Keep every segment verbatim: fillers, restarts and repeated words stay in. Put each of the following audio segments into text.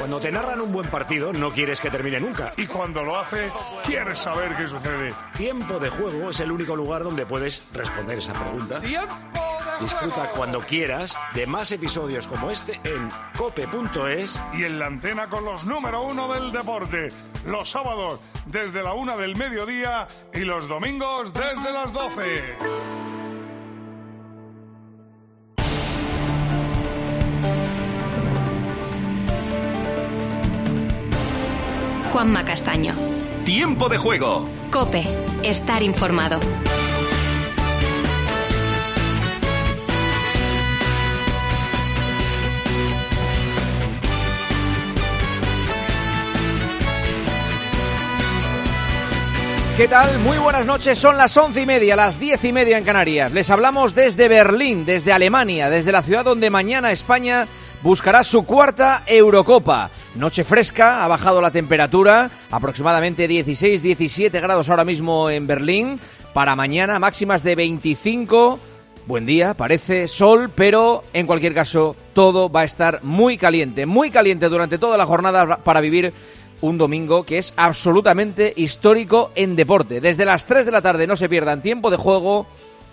Cuando te narran un buen partido, no quieres que termine nunca. Y cuando lo hace, quieres saber qué sucede. Tiempo de Juego es el único lugar donde puedes responder esa pregunta. ¡Tiempo de Disfruta juego! cuando quieras de más episodios como este en cope punto es. Y en la antena con los número uno del deporte. Los sábados desde la una del mediodía y los domingos desde las doce. Juanma Castaño. Tiempo de Juego. COPE. Estar informado. ¿Qué tal? Muy buenas noches, son las once y media, las diez y media en Canarias. Les hablamos desde Berlín, desde Alemania, desde la ciudad donde mañana España buscará su cuarta Eurocopa. Noche fresca, ha bajado la temperatura, aproximadamente dieciséis diecisiete grados ahora mismo en Berlín. Para mañana máximas de veinticinco, buen día, parece sol, pero en cualquier caso todo va a estar muy caliente, muy caliente durante toda la jornada para vivir un domingo que es absolutamente histórico en deporte. Desde las tres de la tarde no se pierdan Tiempo de Juego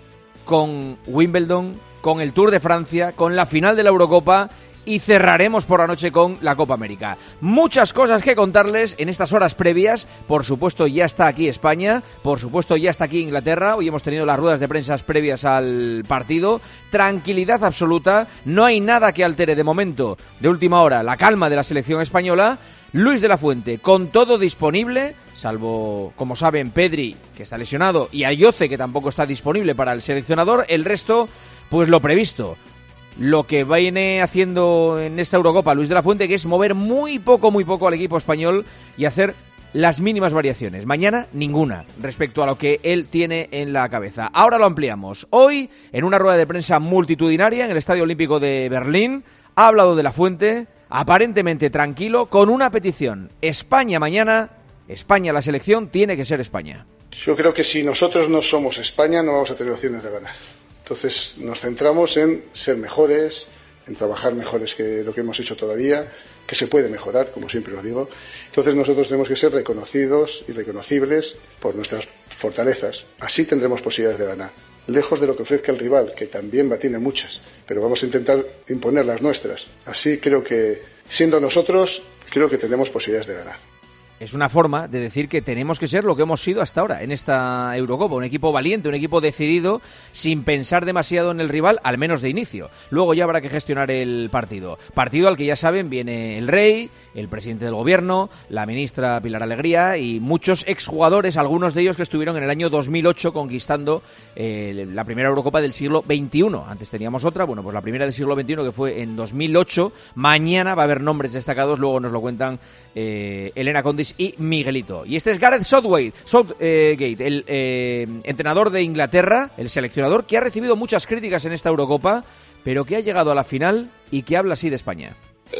con Wimbledon, con el Tour de Francia, con la final de la Eurocopa y cerraremos por la noche con la Copa América. Muchas cosas que contarles en estas horas previas. Por supuesto ya está aquí España, por supuesto ya está aquí Inglaterra. Hoy hemos tenido las ruedas de prensa previas al partido. Tranquilidad absoluta, no hay nada que altere de momento, de última hora, la calma de la selección española. Luis de la Fuente, con todo disponible, salvo, como saben, Pedri, que está lesionado, y Ayoce, que tampoco está disponible para el seleccionador. El resto, pues lo previsto. Lo que viene haciendo en esta Eurocopa Luis de la Fuente, que es mover muy poco, muy poco al equipo español y hacer las mínimas variaciones. Mañana, ninguna, respecto a lo que él tiene en la cabeza. Ahora lo ampliamos. Hoy, en una rueda de prensa multitudinaria en el Estadio Olímpico de Berlín, ha hablado de la Fuente, aparentemente tranquilo, con una petición. España mañana, España la selección, tiene que ser España. Yo creo que si nosotros no somos España, no vamos a tener opciones de ganar. Entonces nos centramos en ser mejores, en trabajar mejores que lo que hemos hecho todavía, que se puede mejorar, como siempre lo digo. Entonces nosotros tenemos que ser reconocidos y reconocibles por nuestras fortalezas. Así tendremos posibilidades de ganar. Lejos de lo que ofrezca el rival, que también va, tiene muchas, pero vamos a intentar imponer las nuestras. Así creo que, siendo nosotros, creo que tenemos posibilidades de ganar. Es una forma de decir que tenemos que ser lo que hemos sido hasta ahora en esta Eurocopa, un equipo valiente, un equipo decidido, sin pensar demasiado en el rival, al menos de inicio. Luego ya habrá que gestionar el partido. Partido al que ya saben viene el rey, el presidente del gobierno, la ministra Pilar Alegría y muchos exjugadores, algunos de ellos que estuvieron en el año dos mil ocho conquistando eh, la primera Eurocopa del siglo veintiuno. Antes teníamos otra, bueno, pues la primera del siglo veintiuno que fue en dos mil ocho. Mañana va a haber nombres destacados, luego nos lo cuentan eh, Elena Condis y Miguelito. Y este es Gareth Southgate, Southgate el eh, entrenador de Inglaterra, el seleccionador, que ha recibido muchas críticas en esta Eurocopa, pero que ha llegado a la final y que habla así de España.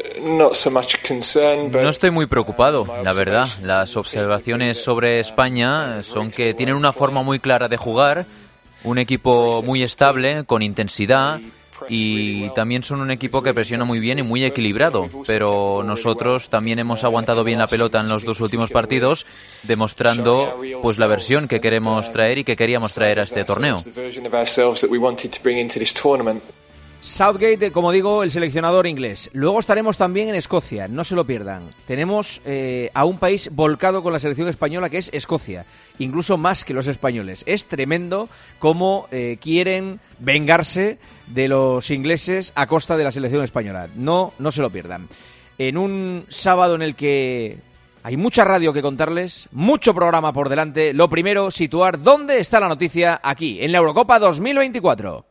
No estoy muy preocupado, la verdad. Las observaciones sobre España son que tienen una forma muy clara de jugar, un equipo muy estable, con intensidad, y también son un equipo que presiona muy bien y muy equilibrado, pero nosotros también hemos aguantado bien la pelota en los dos últimos partidos, demostrando pues la versión que queremos traer y que queríamos traer a este torneo. Southgate, como digo, el seleccionador inglés. Luego estaremos también en Escocia, no se lo pierdan. Tenemos eh, a un país volcado con la selección española, que es Escocia, incluso más que los españoles. Es tremendo cómo eh, quieren vengarse de los ingleses a costa de la selección española. No, no se lo pierdan. En un sábado en el que hay mucha radio que contarles, mucho programa por delante. Lo primero, situar dónde está la noticia aquí, en la Eurocopa dos mil veinticuatro.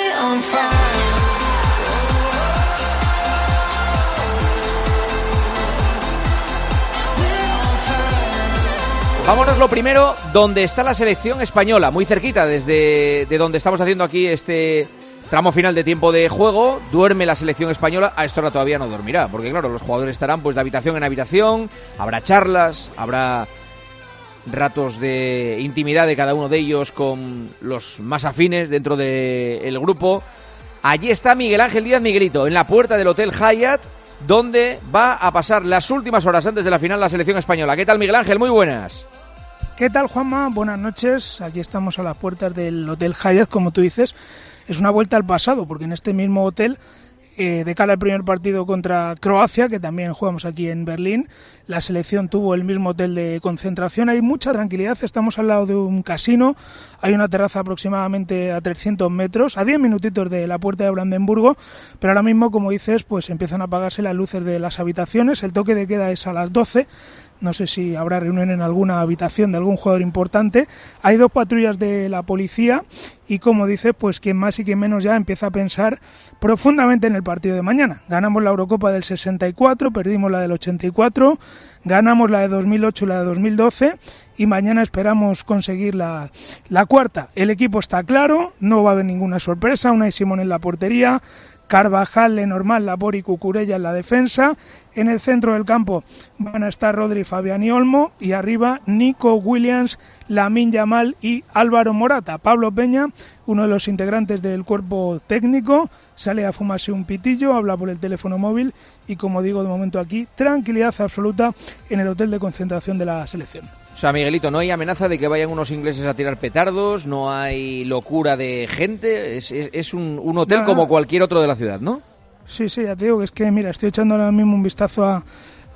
Vámonos lo primero, donde está la selección española, muy cerquita, desde de donde estamos haciendo aquí este tramo final de tiempo de juego. Duerme la selección española, a esta hora todavía no dormirá, porque claro, los jugadores estarán pues de habitación en habitación, habrá charlas, habrá ratos de intimidad de cada uno de ellos con los más afines dentro del grupo. Allí está Miguel Ángel Díaz Miguelito, en la puerta del Hotel Hyatt donde va a pasar las últimas horas antes de la final la selección española. ¿Qué tal, Miguel Ángel? Muy buenas. ¿Qué tal, Juanma? Buenas noches. Aquí estamos a las puertas del Hotel Hyatt, como tú dices. Es una vuelta al pasado, porque en este mismo hotel, eh, de cara al primer partido contra Croacia, que también jugamos aquí en Berlín, la selección tuvo el mismo hotel de concentración. Hay mucha tranquilidad, estamos al lado de un casino, hay una terraza aproximadamente a trescientos metros, a diez minutitos de la puerta de Brandenburgo, pero ahora mismo, como dices, pues empiezan a apagarse las luces de las habitaciones. El toque de queda es a las doce. No sé si habrá reunión en alguna habitación de algún jugador importante. Hay dos patrullas de la policía y, como dice, pues quien más y quien menos ya empieza a pensar profundamente en el partido de mañana. Ganamos la Eurocopa del sesenta y cuatro, perdimos la del ochenta y cuatro, ganamos la de dos mil ocho y la de dos mil doce y mañana esperamos conseguir la, la cuarta. El equipo está claro, no va a haber ninguna sorpresa. Unai Simón en la portería, Carvajal, Lenormand, Labor y Cucurella en la defensa. En el centro del campo van a estar Rodri, Fabián y Olmo, y arriba Nico Williams, Lamine Yamal y Álvaro Morata. Pablo Peña, uno de los integrantes del cuerpo técnico, sale a fumarse un pitillo, habla por el teléfono móvil y, como digo, de momento aquí, tranquilidad absoluta en el hotel de concentración de la selección. O sea, Miguelito, no hay amenaza de que vayan unos ingleses a tirar petardos, no hay locura de gente, es, es, es un, un hotel Nada. como cualquier otro de la ciudad, ¿no? Sí, sí, ya te digo que es que, mira, estoy echando ahora mismo un vistazo a,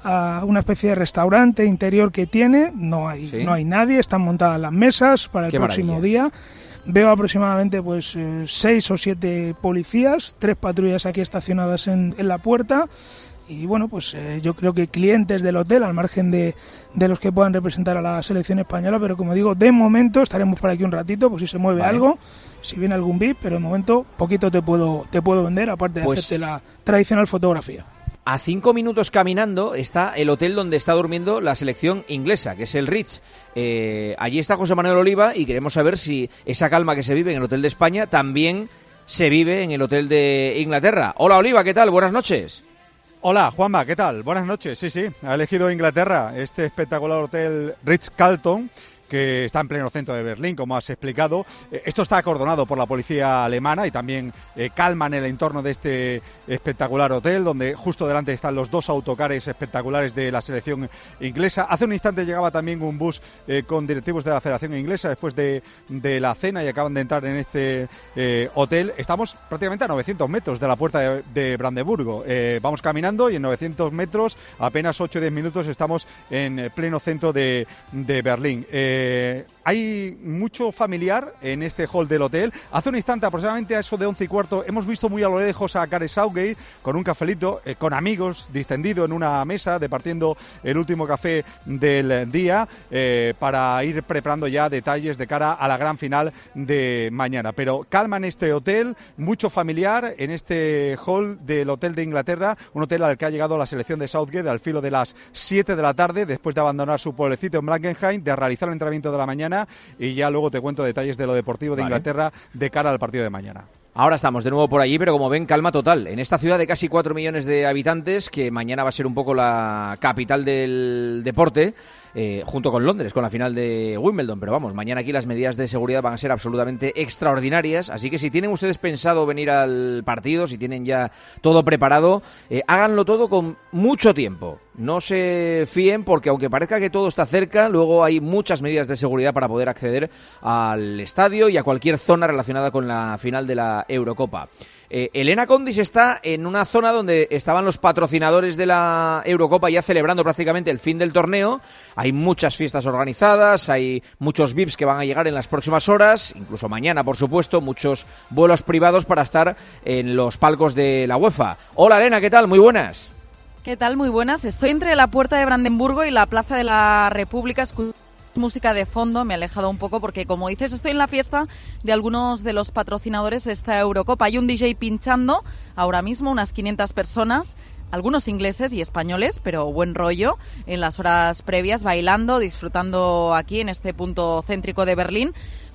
a una especie de restaurante interior que tiene, no hay, ¿Sí? no hay nadie, están montadas las mesas para el Qué próximo maravilla. día. Veo aproximadamente pues eh, seis o siete policías, tres patrullas aquí estacionadas en, en la puerta. Y bueno, pues eh, yo creo que clientes del hotel, al margen de, de los que puedan representar a la selección española, pero como digo, de momento estaremos por aquí un ratito, pues si se mueve vale. algo, si viene algún V I P, pero de momento poquito te puedo te puedo vender, aparte de pues, hacerte la tradicional fotografía. A cinco minutos caminando está el hotel donde está durmiendo la selección inglesa, que es el Ritz. Eh, allí está José Manuel Oliva y queremos saber si esa calma que se vive en el hotel de España también se vive en el hotel de Inglaterra. Hola, Oliva, ¿qué tal? Buenas noches. Hola, Juanma, ¿qué tal? Buenas noches. Sí, sí, ha elegido Inglaterra este espectacular hotel Ritz-Carlton, que está en pleno centro de Berlín, como has explicado. Esto está acordonado por la policía alemana y también eh, calman el entorno de este espectacular hotel, donde justo delante están los dos autocares espectaculares de la selección inglesa. Hace un instante llegaba también un bus eh, con directivos de la Federación Inglesa después de, de la cena y acaban de entrar en este eh, hotel. Estamos prácticamente a novecientos metros de la puerta de, de Brandenburgo. Eh, vamos caminando y en novecientos metros, apenas ocho o diez minutos, estamos en pleno centro de, de Berlín. Eh, Eh, hay mucho familiar en este hall del hotel. Hace un instante, aproximadamente a eso de once y cuarto, hemos visto muy a lo lejos a Gareth Southgate con un cafelito, eh, con amigos, distendido en una mesa, departiendo el último café del día, eh, para ir preparando ya detalles de cara a la gran final de mañana. Pero calma en este hotel, mucho familiar en este hall del Hotel de Inglaterra, un hotel al que ha llegado la selección de Southgate al filo de las siete de la tarde, después de abandonar su pueblecito en Blankenheim, de realizar el entrenamiento de la mañana, y ya luego te cuento detalles de lo deportivo de vale. Inglaterra de cara al partido de mañana. Ahora estamos de nuevo por allí, pero como ven, calma total. En esta ciudad de casi cuatro millones de habitantes, que mañana va a ser un poco la capital del deporte, eh, junto con Londres, con la final de Wimbledon. Pero vamos, mañana aquí las medidas de seguridad van a ser absolutamente extraordinarias. Así que si tienen ustedes pensado venir al partido, si tienen ya todo preparado, eh, háganlo todo con mucho tiempo. No se fíen porque aunque parezca que todo está cerca, luego hay muchas medidas de seguridad para poder acceder al estadio y a cualquier zona relacionada con la final de la Eurocopa. Eh, Elena Condis está en una zona donde estaban los patrocinadores de la Eurocopa ya celebrando prácticamente el fin del torneo. Hay muchas fiestas organizadas, hay muchos V I Ps que van a llegar en las próximas horas, incluso mañana, por supuesto, muchos vuelos privados para estar en los palcos de la UEFA. Hola, Elena, ¿qué tal? Muy buenas. ¿Qué tal? Muy buenas. Estoy entre la puerta de Brandenburgo y la Plaza de la República. Escucho música de fondo, me he alejado un poco porque, como dices, estoy en la fiesta de algunos de los patrocinadores de esta Eurocopa. Hay un D J pinchando ahora mismo, unas quinientas personas, algunos ingleses y españoles, pero buen rollo, en las horas previas, bailando, disfrutando aquí en este punto céntrico de Berlín.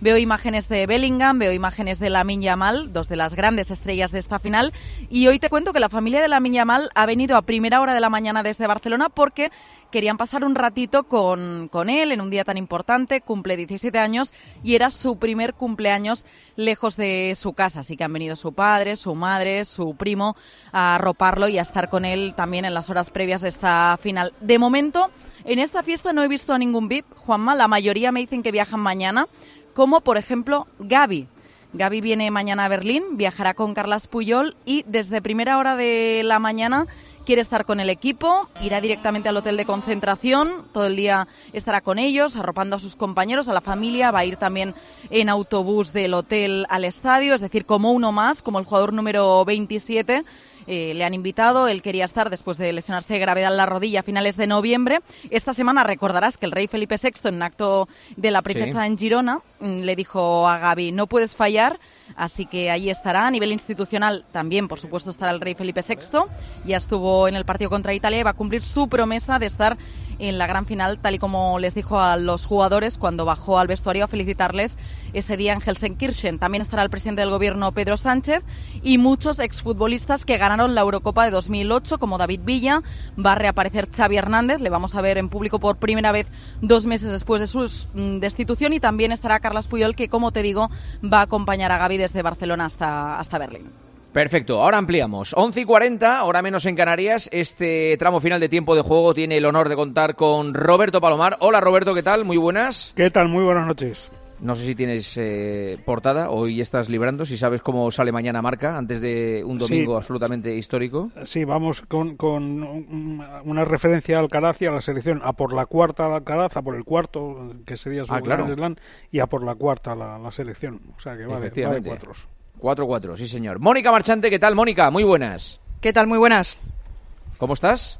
Veo imágenes de Bellingham, veo imágenes de Lamine Yamal, dos de las grandes estrellas de esta final. Y hoy te cuento que la familia de Lamine Yamal ha venido a primera hora de la mañana desde Barcelona porque querían pasar un ratito con, con él en un día tan importante. Cumple diecisiete años y era su primer cumpleaños lejos de su casa. Así que han venido su padre, su madre, su primo a arroparlo y a estar con él también en las horas previas de esta final. De momento, en esta fiesta no he visto a ningún V I P, Juanma. La mayoría me dicen que viajan mañana, como por ejemplo Gavi. Gavi viene mañana a Berlín, viajará con Carles Puyol y desde primera hora de la mañana quiere estar con el equipo, irá directamente al hotel de concentración, todo el día estará con ellos, arropando a sus compañeros, a la familia, va a ir también en autobús del hotel al estadio, es decir, como uno más, como el jugador número veintisiete. Eh, le han invitado, él quería estar después de lesionarse de gravedad en la rodilla a finales de noviembre. Esta semana recordarás que el rey Felipe sexto, en un acto de la princesa sí. en Girona, le dijo a Gavi, no puedes fallar, así que ahí estará. A nivel institucional también, por supuesto, estará el rey Felipe sexto, ya estuvo en el partido contra Italia y va a cumplir su promesa de estar en la gran final, tal y como les dijo a los jugadores cuando bajó al vestuario a felicitarles ese día en Gelsenkirchen. También estará el presidente del gobierno, Pedro Sánchez, y muchos exfutbolistas que ganaron la Eurocopa de dos mil ocho, como David Villa. Va a reaparecer Xavi Hernández, le vamos a ver en público por primera vez dos meses después de su destitución, y también estará Carles Puyol, que, como te digo, va a acompañar a Gavi desde Barcelona hasta, hasta Berlín. Perfecto, ahora ampliamos. once y cuarenta, hora menos en Canarias. Este tramo final de tiempo de juego tiene el honor de contar con Roberto Palomar. Hola Roberto, ¿qué tal? Muy buenas. ¿Qué tal? Muy buenas noches. No sé si tienes eh, portada, hoy estás librando, si sabes cómo sale mañana Marca, antes de un domingo sí. absolutamente histórico. Sí, vamos con, con una referencia a Alcaraz y a la selección, a por la cuarta Alcaraz, a por el cuarto, que sería su ah, claro. Grand Slam, y a por la cuarta la, la selección. O sea que va de, va de cuatros. cuatro cuatro, sí señor. Mónica Marchante, ¿qué tal, Mónica? Muy buenas. ¿Qué tal? Muy buenas. ¿Cómo estás?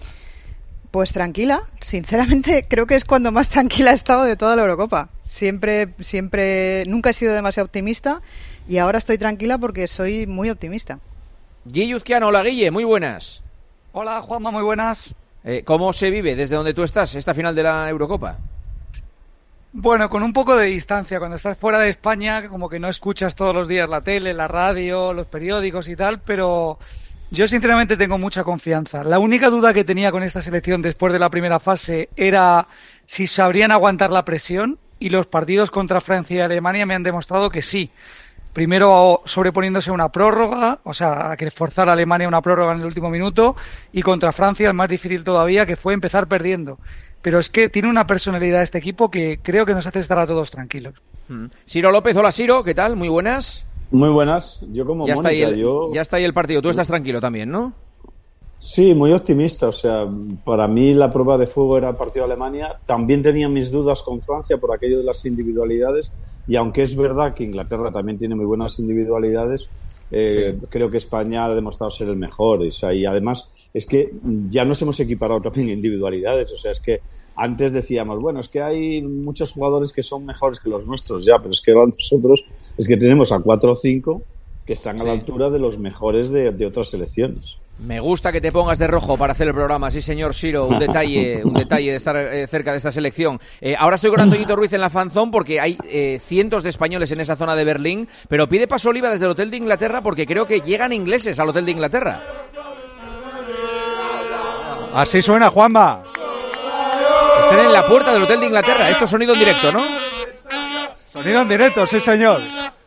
Pues tranquila, sinceramente creo que es cuando más tranquila he estado de toda la Eurocopa. Siempre, siempre, nunca he sido demasiado optimista y ahora estoy tranquila porque soy muy optimista. Guille Uzquiano, hola Guille, muy buenas. Hola Juanma, muy buenas. Eh, ¿Cómo se vive desde donde tú estás esta final de la Eurocopa? Bueno, con un poco de distancia, cuando estás fuera de España, como que no escuchas todos los días la tele, la radio, los periódicos y tal, pero yo sinceramente tengo mucha confianza. La única duda que tenía con esta selección después de la primera fase era si sabrían aguantar la presión, y los partidos contra Francia y Alemania me han demostrado que sí. Primero sobreponiéndose a una prórroga, o sea, a que forzara a Alemania una prórroga en el último minuto, y contra Francia el más difícil todavía, que fue empezar perdiendo. Pero es que tiene una personalidad este equipo que creo que nos hace estar a todos tranquilos. Mm. Ciro López, hola Ciro, ¿qué tal? Muy buenas. Muy buenas, yo como ya Mónica, está ahí el, yo... ya está ahí el partido, tú estás tranquilo también, ¿no? Sí, muy optimista, o sea, para mí la prueba de fuego era el partido de Alemania, también tenía mis dudas con Francia por aquello de las individualidades, y aunque es verdad que Inglaterra también tiene muy buenas individualidades, eh, sí. creo que España ha demostrado ser el mejor, o sea, y además es que ya nos hemos equiparado también en individualidades, o sea, es que antes decíamos, bueno, es que hay muchos jugadores que son mejores que los nuestros, ya, pero es que nosotros es que tenemos a cuatro o cinco que están a sí. la altura de los mejores de, de otras selecciones. Me gusta que te pongas de rojo para hacer el programa, sí señor Ciro, un detalle, un detalle de estar eh, cerca de esta selección. Eh, ahora estoy con Antoñito Ruiz en la fanzone porque hay eh, cientos de españoles en esa zona de Berlín, pero pide paso Oliva desde el Hotel de Inglaterra porque creo que llegan ingleses al Hotel de Inglaterra. Así suena, Juanma. Están en la puerta del Hotel de Inglaterra, esto es sonido en directo, ¿no? Sonido en directo, sí señor.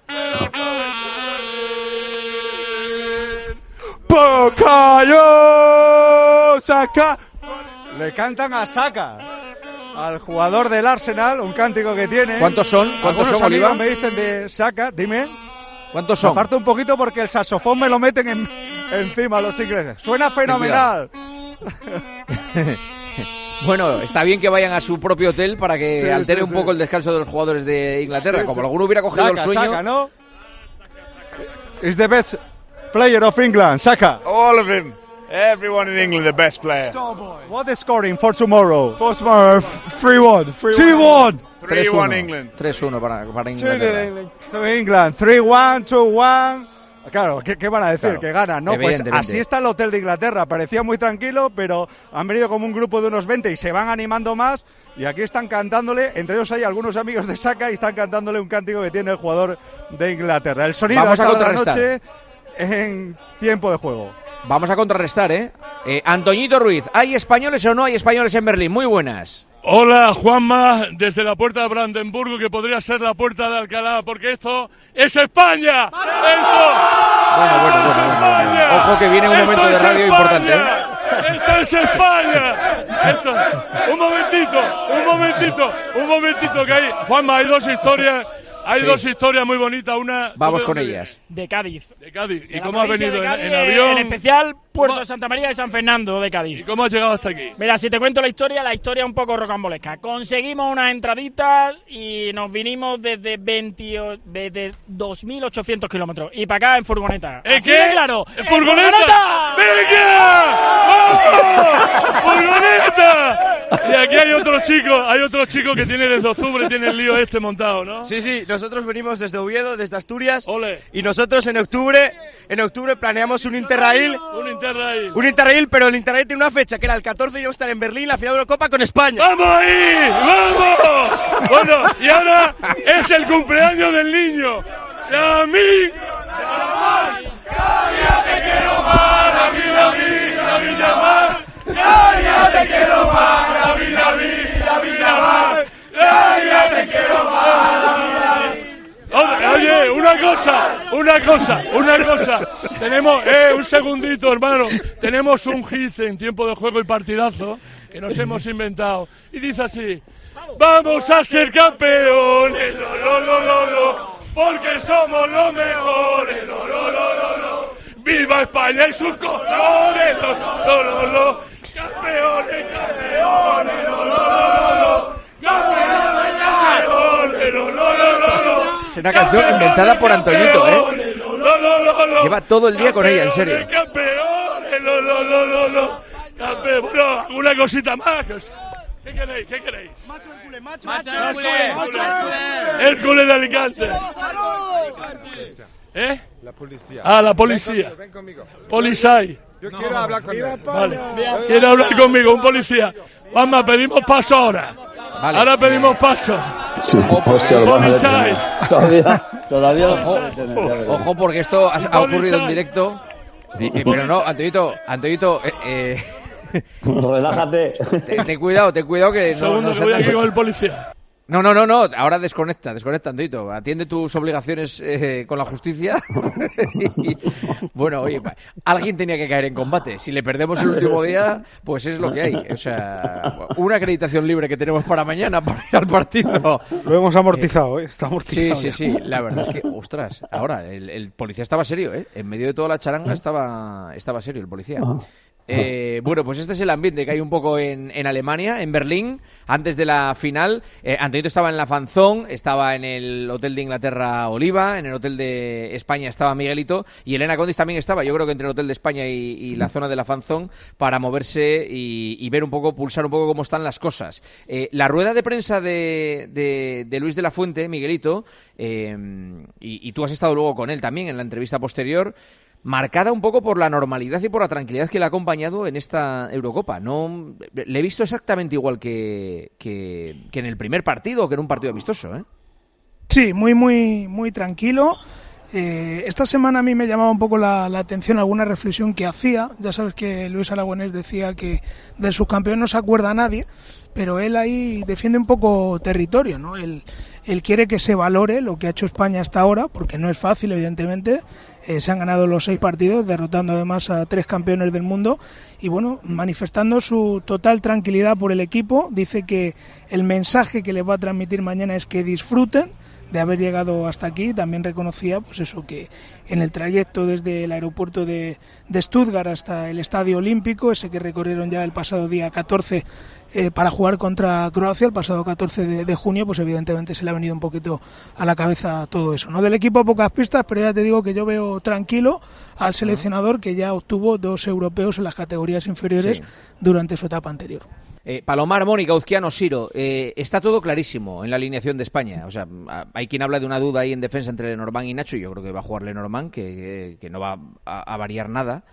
Bukayo Saka. Le cantan a Saka, al jugador del Arsenal, un cántico que tiene. ¿Cuántos son? ¿Cuántos son, Oliva? Me dicen de Saka, dime. ¿Cuántos son? Aparte un poquito porque el saxofón me lo meten en, encima los ingleses. Suena fenomenal. Bueno, está bien que vayan a su propio hotel para que sí, altere sí, un sí. poco el descanso de los jugadores de Inglaterra. Sí, como sí. alguno hubiera cogido Saka, el sueño. Saka, ¿no? Is the best player of England, Saka. All of him. Everyone in England, the best player. What is scoring for tomorrow? For tomorrow, three one. two one. three one England. tres uno para, para Inglaterra. To England. three one, two one. Claro, ¿qué, qué van a decir? Claro, que ganan, ¿no? Pues así está el hotel de Inglaterra. Parecía muy tranquilo, pero han venido como un grupo de unos veinte y se van animando más. Y aquí están cantándole, entre ellos hay algunos amigos de Saka y están cantándole un cántico que tiene el jugador de Inglaterra. El sonido Vamos hasta la noche en tiempo de juego. Vamos a contrarrestar, ¿eh? eh Antoñito Ruiz, ¿hay españoles o no hay españoles en Berlín? Muy buenas. Hola, Juanma, desde la puerta de Brandenburgo, que podría ser la puerta de Alcalá, porque esto es España. ¡Esto! Bueno, bueno, bueno, bueno, bueno. Ojo que viene un ¡Esto momento de es radio España! importante, ¿eh? ¡Esto es España! Esto... Un momentito, un momentito, un momentito, que hay... Juanma, hay dos historias... Hay sí. dos historias muy bonitas, una... Vamos con ellas. De Cádiz. De Cádiz. ¿Y de cómo has venido? en, en avión? En especial, Puerto de Santa María de San Fernando, de Cádiz. ¿Y cómo has llegado hasta aquí? Mira, si te cuento la historia, la historia es un poco rocambolesca. Conseguimos unas entraditas y nos vinimos desde, veinte, desde dos mil ochocientos kilómetros. Y para acá en furgoneta. ¿En qué? Claro. ¿En furgoneta? ¡Venga! ¡Vamos! ¡Furgoneta! Y aquí hay otros chicos, hay otros chicos que tienen desde octubre, tienen el lío este montado, ¿no? Sí, sí, nosotros venimos desde Oviedo, desde Asturias. Ole. Y nosotros en octubre, en octubre planeamos un Interrail. Un Interrail. Un Interrail, pero el Interrail tiene una fecha, que era el catorce, y vamos a estar en Berlín, la final de Eurocopa con España. ¡Vamos ahí! ¡Vamos! Bueno, y ahora es el cumpleaños del niño. ¡La mí! ¡Cállate que no para! ¡Vida, vida, vida más! ¡Cállate que no para! ¡Vida, vida, vida más! ¡Cállate que no para! Oye, una cosa, una cosa, una cosa. Tenemos, eh, un segundito, hermano. Tenemos un hit en tiempo de juego y partidazo que nos hemos inventado. Y dice así: vamos a ser campeones, lo, lo, lo, lo, lo, porque somos los mejores, lo, lo, lo, lo, lo. ¡Viva España y sus colores, lo, lo, lo, lo! ¡Campeones, campeones, lo, lo, lo, lo! ¡Campeones, campeones, lo, lo, lo, lo! Es una canción inventada por Antoñito, ¿eh? Lleva todo el día con ella, en serio. ¡Campeones, lo, lo, lo, lo, lo! Campeones, bueno, alguna cosita más. ¿Qué queréis? ¿Qué queréis? Macho Hércules, macho, macho Hércules, macho Hércules. Hércules de Alicante. ¿Eh? La policía. Ah, la policía. Ven conmigo. Policía. Yo quiero hablar con él. Vale. Quiero hablar conmigo, un policía. Vamos, pedimos paso ahora. Vale. Ahora pedimos paso. Sí, hostia, lo vamos a ver. Todavía, todavía ojo, ojo, porque esto ha, ha ocurrido en directo. Eh, pero no, Antoñito, Antoñito, eh, eh, relájate. Ten, ten cuidado, ten cuidado que Segundo, no, no que voy aquí con el policía. No, no, no, no, ahora desconecta, desconecta, Antoñito. Atiende tus obligaciones eh, con la justicia. Y, bueno, oye, alguien tenía que caer en combate. Si le perdemos el último día, pues es lo que hay. O sea, una acreditación libre que tenemos para mañana para ir al partido. Lo hemos amortizado, ¿eh? Está amortizado. Sí, sí, sí. La verdad es que, ostras, ahora, el, el policía estaba serio, ¿eh? En medio de toda la charanga estaba, estaba serio el policía. Eh, bueno, pues este es el ambiente que hay un poco en, en Alemania, en Berlín, antes de la final. Eh, Antoñito estaba en la Fanzón, estaba en el hotel de Inglaterra Oliva, en el hotel de España estaba Miguelito y Elena Condis también estaba, yo creo que entre el hotel de España y, y la zona de la Fanzón, para moverse y, y ver un poco, pulsar un poco cómo están las cosas. Eh, la rueda de prensa de, de, de Luis de la Fuente, Miguelito, eh, y, y tú has estado luego con él también en la entrevista posterior, marcada un poco por la normalidad y por la tranquilidad que le ha acompañado en esta Eurocopa. No, le he visto exactamente igual que, que, que en el primer partido, que en un partido amistoso, ¿eh? Sí, muy, muy, muy tranquilo. Eh, esta semana a mí me llamaba un poco la, la atención alguna reflexión que hacía. Ya sabes que Luis Aragonés decía que del subcampeón no se acuerda a nadie, pero él ahí defiende un poco territorio, ¿no? Él, él quiere que se valore lo que ha hecho España hasta ahora, porque no es fácil, evidentemente. Eh, se han ganado los seis partidos, derrotando además a tres campeones del mundo y bueno, manifestando su total tranquilidad por el equipo. Dice que el mensaje que les va a transmitir mañana es que disfruten de haber llegado hasta aquí. También reconocía pues eso, que en el trayecto desde el aeropuerto de, de Stuttgart hasta el Estadio Olímpico, ese que recorrieron ya el pasado día catorce, eh, para jugar contra Croacia el pasado catorce de, de junio, pues evidentemente se le ha venido un poquito a la cabeza todo eso, ¿no? Del equipo pocas pistas, pero ya te digo que yo veo tranquilo al seleccionador que ya obtuvo dos europeos en las categorías inferiores sí. durante su etapa anterior. Eh, Palomar, Mónica, Uzquiano, Siro, eh, está todo clarísimo en la alineación de España. O sea, hay quien habla de una duda ahí en defensa entre Lenormand y Nacho, y yo creo que va a jugar Lenormand, que, que, que no va a, a variar nada.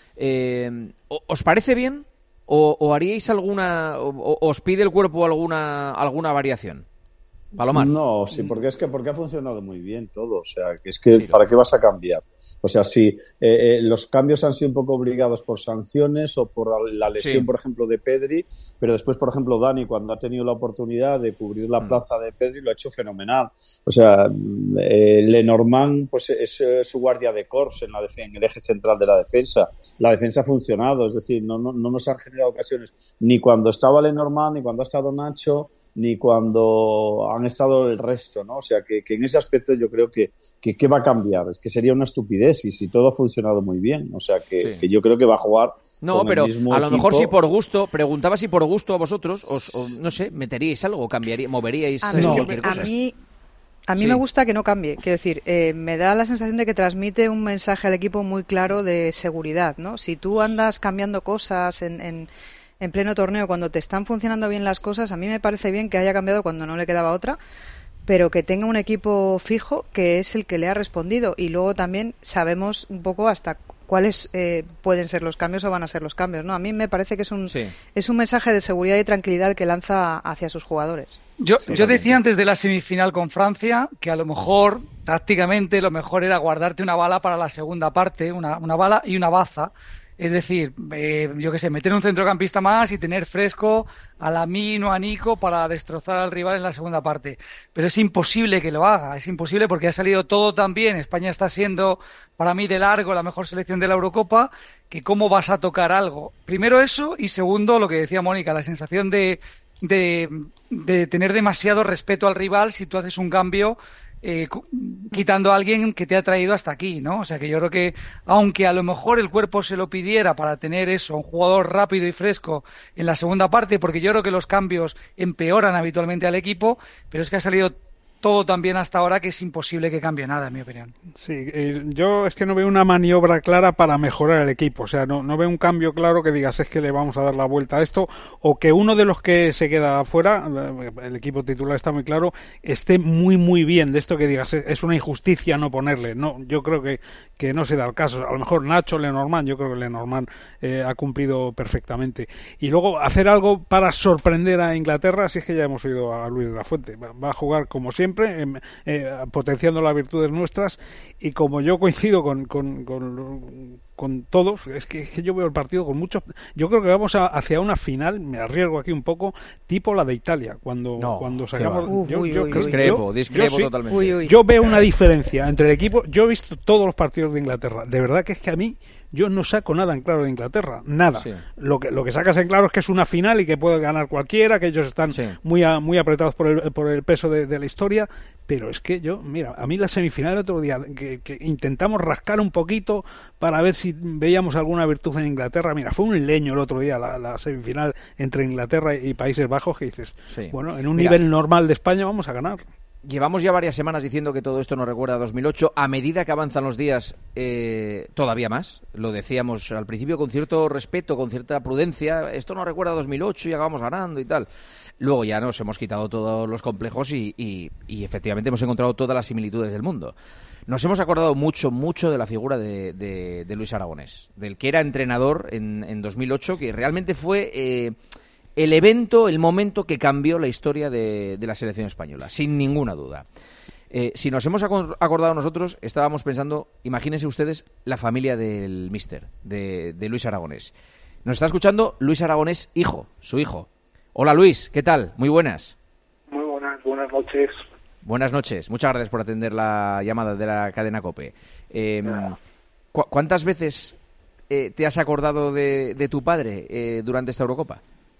Eh, ¿Os parece bien? ¿O, o haríais alguna, o, o os pide el cuerpo alguna alguna variación? Palomar. No, sí, porque es que porque ha funcionado muy bien todo, o sea, que es que sí, ¿para qué vas a cambiar? O sea, si eh, eh, los cambios han sido un poco obligados por sanciones o por la lesión, sí. por ejemplo, de Pedri, pero después, por ejemplo, Dani, cuando ha tenido la oportunidad de cubrir la mm. plaza de Pedri, lo ha hecho fenomenal. O sea, eh, Lenormand pues es eh, su guardia de corps en, la def- en el eje central de la defensa. La defensa ha funcionado, es decir, no, no, no nos han generado ocasiones ni cuando estaba Lenormand, ni cuando ha estado Nacho, ni cuando han estado el resto, ¿no? O sea, que, que en ese aspecto yo creo que, que ¿qué va a cambiar? Es que sería una estupidez y si todo ha funcionado muy bien. O sea, que, sí. que yo creo que va a jugar No, con pero el mismo a lo equipo. mejor si por gusto, preguntaba si por gusto a vosotros, os, os no sé, meteríais algo, cambiaríais, moveríais a eh, mí, cualquier cosa. A mí, a mí sí. me gusta que no cambie. Quiero decir, eh, me da la sensación de que transmite un mensaje al equipo muy claro de seguridad, ¿no? Si tú andas cambiando cosas en... en en pleno torneo, cuando te están funcionando bien las cosas, a mí me parece bien que haya cambiado cuando no le quedaba otra, pero que tenga un equipo fijo que es el que le ha respondido. Y luego también sabemos un poco hasta cuáles eh, pueden ser los cambios o van a ser los cambios, ¿no? A mí me parece que es un, sí. es un mensaje de seguridad y tranquilidad el que lanza hacia sus jugadores. Yo, yo decía antes de la semifinal con Francia que a lo mejor, tácticamente, lo mejor era guardarte una bala para la segunda parte, una, una bala y una baza. Es decir, eh, yo qué sé, meter un centrocampista más y tener fresco a Lamine o a Nico para destrozar al rival en la segunda parte. Pero es imposible que lo haga, es imposible porque ha salido todo tan bien. España está siendo, para mí, de largo la mejor selección de la Eurocopa, que cómo vas a tocar algo. Primero eso y segundo, lo que decía Mónica, la sensación de, de, de tener demasiado respeto al rival si tú haces un cambio Eh, quitando a alguien que te ha traído hasta aquí, ¿no? O sea que yo creo que, aunque a lo mejor el cuerpo se lo pidiera para tener eso, un jugador rápido y fresco en la segunda parte, porque yo creo que los cambios empeoran habitualmente al equipo, pero es que ha salido todo tan bien hasta ahora que es imposible que cambie nada, en mi opinión. Sí, eh, yo es que no veo una maniobra clara para mejorar el equipo, o sea, no, no veo un cambio claro que digas es que le vamos a dar la vuelta a esto, o que uno de los que se queda afuera, el equipo titular está muy claro, esté muy muy bien, de esto que digas es una injusticia no ponerle. No, yo creo que, que no se da el caso. A lo mejor Nacho, Lenormand, yo creo que Lenormand eh, ha cumplido perfectamente. Y luego hacer algo para sorprender a Inglaterra, si es que ya hemos oído a Luis de la Fuente, va a jugar como siempre, siempre, eh, eh, potenciando las virtudes nuestras, y como yo coincido con, con, con, con todos, es que, es que yo veo el partido con mucho, yo creo que vamos a, hacia una final, me arriesgo aquí un poco, tipo la de Italia, cuando, no, cuando sacamos, uh, yo, uy, yo uy, creo, discrepo, yo, discrepo yo sí, totalmente. Uy, uy. Yo veo una diferencia entre el equipo, yo he visto todos los partidos de Inglaterra, de verdad que es que a mí yo no saco nada en claro de Inglaterra, nada. Sí. Lo que lo que sacas en claro es que es una final y que puede ganar cualquiera, que ellos están sí. muy a, muy apretados por el por el peso de, de la historia, pero es que yo, mira, a mí la semifinal el otro día, que, que intentamos rascar un poquito para ver si veíamos alguna virtud en Inglaterra, mira, fue un leño el otro día la, la semifinal entre Inglaterra y Países Bajos, que dices, sí. bueno, en un mira, nivel normal de España vamos a ganar. Llevamos ya varias semanas diciendo que todo esto nos recuerda a dos mil ocho. A medida que avanzan los días, eh, todavía más. Lo decíamos al principio con cierto respeto, con cierta prudencia. Esto nos recuerda a dos mil ocho y acabamos ganando y tal. Luego ya nos hemos quitado todos los complejos y, y, y efectivamente hemos encontrado todas las similitudes del mundo. Nos hemos acordado mucho, mucho de la figura de, de, de Luis Aragonés, del que era entrenador en, en dos mil ocho, que realmente fue... Eh, el evento, el momento que cambió la historia de, de la selección española, sin ninguna duda. Eh, si nos hemos acordado nosotros, estábamos pensando, imagínense ustedes, la familia del míster, de, de Luis Aragonés. Nos está escuchando Luis Aragonés, hijo, su hijo. Hola Luis, ¿qué tal? Muy buenas. Muy buenas, buenas noches. Buenas noches, muchas gracias por atender la llamada de la cadena COPE. Eh, ¿cu ¿Cuántas veces eh, te has acordado de, de tu padre eh, durante esta Eurocopa?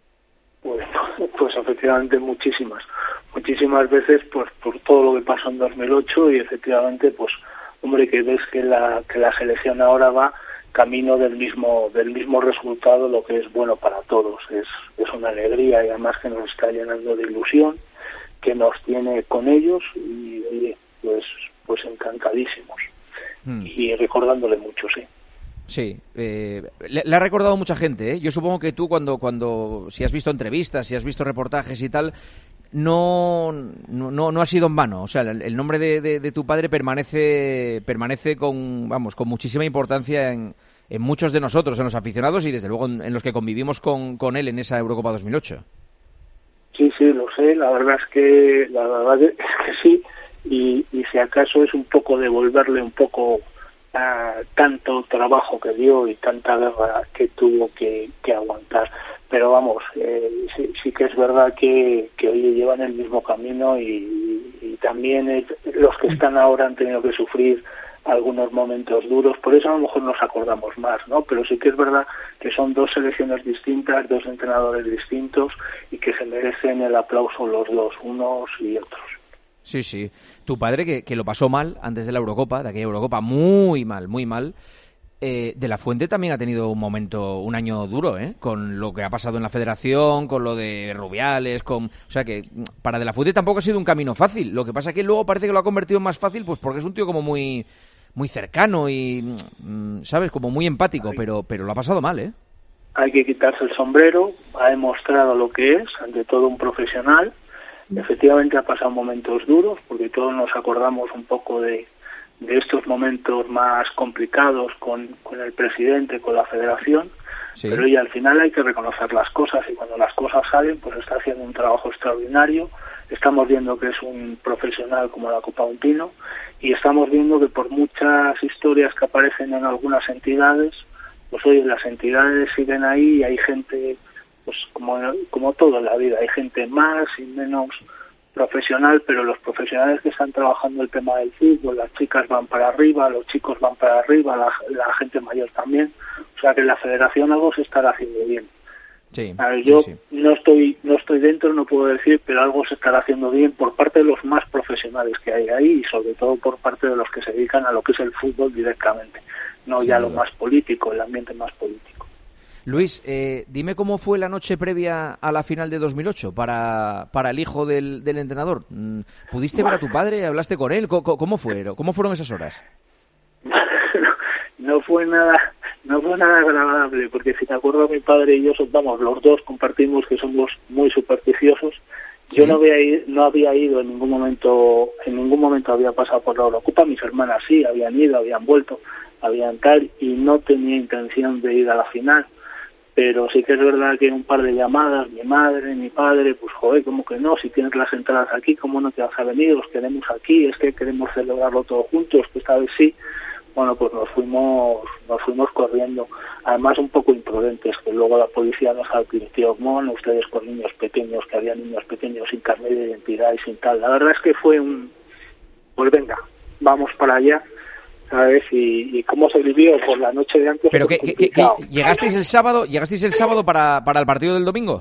Pues, pues efectivamente muchísimas, muchísimas veces pues por todo lo que pasó en dos mil ocho y efectivamente pues hombre que ves que la que la selección ahora va camino del mismo del mismo resultado, lo que es bueno para todos. Es, es una alegría y además que nos está llenando de ilusión, que nos tiene con ellos y oye, pues, pues encantadísimos. Hmm. Y recordándole mucho, sí. Sí, eh, le, le ha recordado mucha gente, ¿eh? Yo supongo que tú cuando, cuando, si has visto entrevistas, si has visto reportajes y tal, no, no, no ha sido en vano. O sea, el, el nombre de, de, de tu padre permanece, permanece con, vamos, con muchísima importancia en, en muchos de nosotros, en los aficionados y desde luego en, en los que convivimos con, con él en esa Eurocopa dos mil ocho. Sí, sí, lo sé. La verdad es que, la verdad es que sí. Y, y si acaso es un poco devolverle un poco Uh, tanto trabajo que dio y tanta guerra que tuvo que, que aguantar, pero vamos, eh, sí, sí que es verdad que, que hoy llevan el mismo camino y, y también es, los que están ahora han tenido que sufrir algunos momentos duros, por eso a lo mejor nos acordamos más, ¿no? Pero sí que es verdad que son dos selecciones distintas, dos entrenadores distintos y que se merecen el aplauso los dos, unos y otros. Sí, sí. Tu padre, que, que lo pasó mal antes de la Eurocopa, de aquella Eurocopa, muy mal, muy mal. Eh, de la Fuente también ha tenido un momento, un año duro, ¿eh? Con lo que ha pasado en la Federación, con lo de Rubiales, con... O sea que para De la Fuente tampoco ha sido un camino fácil. Lo que pasa es que luego parece que lo ha convertido en más fácil, pues porque es un tío como muy, muy cercano y, ¿sabes? Como muy empático, pero, pero lo ha pasado mal, ¿eh? Hay que quitarse el sombrero, ha demostrado lo que es, ante todo un profesional. Efectivamente ha pasado momentos duros, porque todos nos acordamos un poco de, de estos momentos más complicados con, con el presidente, con la federación, sí. Pero y al final hay que reconocer las cosas, y cuando las cosas salen, pues está haciendo un trabajo extraordinario. Estamos viendo que es un profesional como la Copa Un Pino, y estamos viendo que por muchas historias que aparecen en algunas entidades, pues oye, las entidades siguen ahí y hay gente... pues como como todo en la vida, hay gente más y menos profesional, pero los profesionales que están trabajando el tema del fútbol, las chicas van para arriba, los chicos van para arriba, la, la gente mayor también, o sea que la federación algo se estará haciendo bien. Sí, a ver, yo sí, sí. no estoy no estoy dentro, no puedo decir, pero algo se estará haciendo bien por parte de los más profesionales que hay ahí y sobre todo por parte de los que se dedican a lo que es el fútbol directamente, no Sin ya duda. Lo más político, el ambiente más político. Luis, eh, dime cómo fue la noche previa a la final de dos mil ocho para, para el hijo del, del entrenador. ¿Pudiste ver a tu padre? ¿Hablaste con él? ¿Cómo, cómo, fue? ¿Cómo fueron esas horas? No fue nada no fue nada agradable, porque si me acuerdo, mi padre y yo, vamos, los dos compartimos que somos muy supersticiosos. Yo ¿Sí? no había ido, no había ido en ningún momento, en ningún momento había pasado por la Eurocopa. Mis hermanas sí, habían ido, habían vuelto, habían tal, y no tenía intención de ir a la final. Pero sí que es verdad que un par de llamadas, mi madre, mi padre, pues joder, ¿cómo que no? Si tienes las entradas aquí, ¿cómo no te vas a venir? Os queremos aquí, es que queremos celebrarlo todos juntos, que esta vez sí. Bueno, pues nos fuimos nos fuimos corriendo, además un poco imprudentes, que luego la policía nos advirtió, bueno, ustedes con niños pequeños, que había niños pequeños sin carnet de identidad y sin tal. La verdad es que fue un, pues venga, vamos para allá, ¿sabes? Y, y cómo se vivió por la noche de antes. Pero que, que, que, que llegasteis el sábado, llegasteis el sábado para, para el partido del domingo.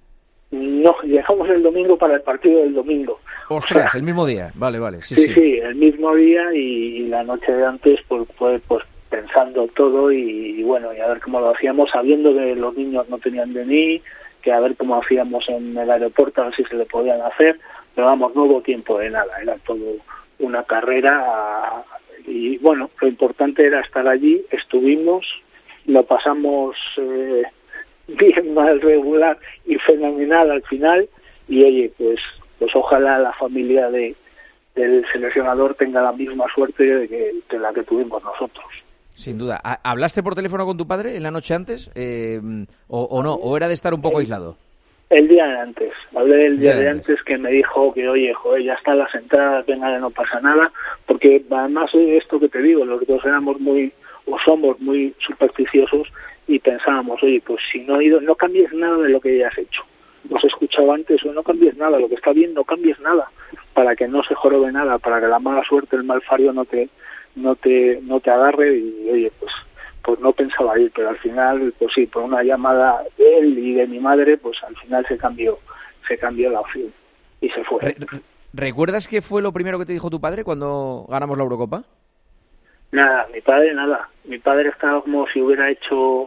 No, llegamos el domingo para el partido del domingo. Ostras, o sea, el mismo día, vale, vale. Sí, sí, sí, sí, el mismo día y, y la noche de antes pues fue pues, pensando todo y, y bueno, y a ver cómo lo hacíamos, sabiendo que los niños no tenían D N I, que a ver cómo hacíamos en el aeropuerto, a ver si se le podían hacer, pero vamos, no hubo tiempo de nada, era todo una carrera y bueno, lo importante era estar allí, estuvimos, lo pasamos... Eh, bien, mal, regular y fenomenal al final y oye, pues pues ojalá la familia de del seleccionador tenga la misma suerte de, que, de la que tuvimos nosotros. Sin duda. ¿Hablaste por teléfono con tu padre en la noche antes eh, o, o no? ¿O era de estar un poco el, aislado? El día de antes. Hablé el día de antes. antes que me dijo que oye, joder, ya están las entradas, venga, no pasa nada, porque además esto que te digo, los dos éramos muy o somos muy supersticiosos y pensábamos, oye, pues si no he ido, no cambies nada de lo que ya has hecho. Nos he escuchado antes, o no cambies nada, lo que está bien, no cambies nada, para que no se jorobe nada, para que la mala suerte, el mal fario no te no te no te agarre y oye, pues pues no pensaba ir, pero al final, pues sí, por una llamada de él y de mi madre, pues al final se cambió, se cambió la opción y se fue. ¿Recuerdas qué fue lo primero que te dijo tu padre cuando ganamos la Eurocopa? Nada, mi padre nada. Mi padre estaba como si hubiera hecho...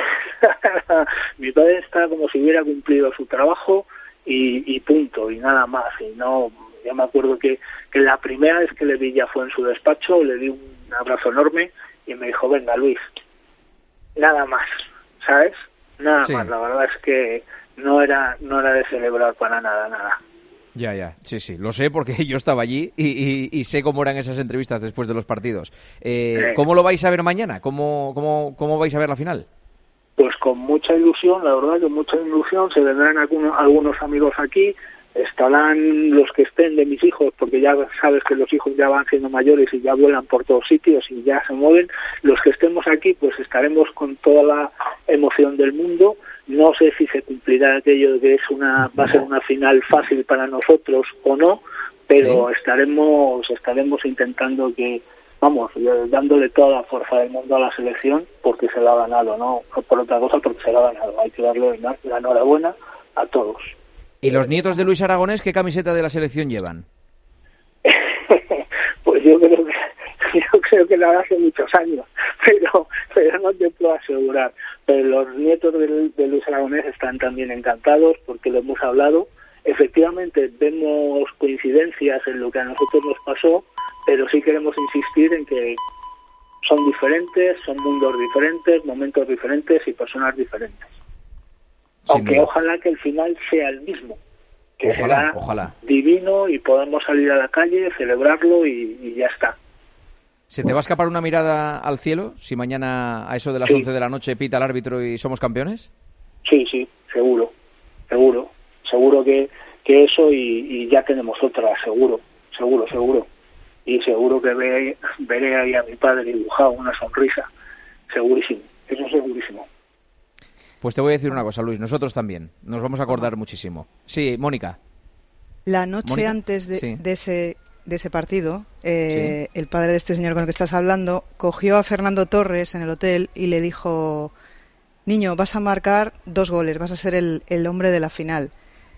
mi padre estaba como si hubiera cumplido su trabajo y, y punto, y nada más. Y no, ya me acuerdo que, que la primera vez que le vi ya fue en su despacho, le di un abrazo enorme y me dijo, venga Luis, nada más, ¿sabes? Nada Sí. más, la verdad es que no era, no era de celebrar para nada, nada. Ya, ya, sí, sí, lo sé porque yo estaba allí y, y- y sé cómo eran esas entrevistas después de los partidos. Eh, Sí. ¿Cómo lo vais a ver mañana? ¿Cómo, cómo, ¿Cómo vais a ver la final? Pues con mucha ilusión, la verdad que mucha ilusión, se vendrán algunos, algunos amigos aquí, estarán los que estén de mis hijos, porque ya sabes que los hijos ya van siendo mayores y ya vuelan por todos sitios y ya se mueven. Los que estemos aquí, pues estaremos con toda la emoción del mundo. No sé si se cumplirá aquello de que es una, va a ser una final fácil para nosotros o no, pero Sí. estaremos, estaremos intentando que, vamos, eh, dándole toda la fuerza del mundo a la selección porque se la ha ganado, no No por otra cosa, porque se la ha ganado. Hay que darle la la enhorabuena a todos. ¿Y los nietos de Luis Aragonés qué camiseta de la selección llevan? Pues yo creo que yo creo que la de hace muchos años, pero pero no te puedo asegurar. Pero los nietos de, de Luis Aragonés están también encantados porque lo hemos hablado. Efectivamente vemos coincidencias en lo que a nosotros nos pasó, pero sí queremos insistir en que son diferentes, son mundos diferentes, momentos diferentes y personas diferentes. Sin Aunque duda. ojalá que el final sea el mismo, que Ojalá, será ojalá. divino y podamos salir a la calle, celebrarlo y, y ya está. ¿Se te va a escapar una mirada al cielo si mañana a eso de las Sí. once de la noche pita el árbitro y somos campeones? Sí, sí, seguro, seguro, seguro que, que eso y, y ya tenemos otra, seguro, seguro, seguro. Y seguro que ve, veré ahí a mi padre dibujado una sonrisa, segurísimo, eso segurísimo. Pues te voy a decir una cosa, Luis, nosotros también. Nos vamos a acordar muchísimo. Sí, Mónica. La noche Mónica, antes de, sí. de ese de ese partido, eh, el padre de este señor con el que estás hablando cogió a Fernando Torres en el hotel y le dijo: niño, vas a marcar dos goles, vas a ser el, el hombre de la final.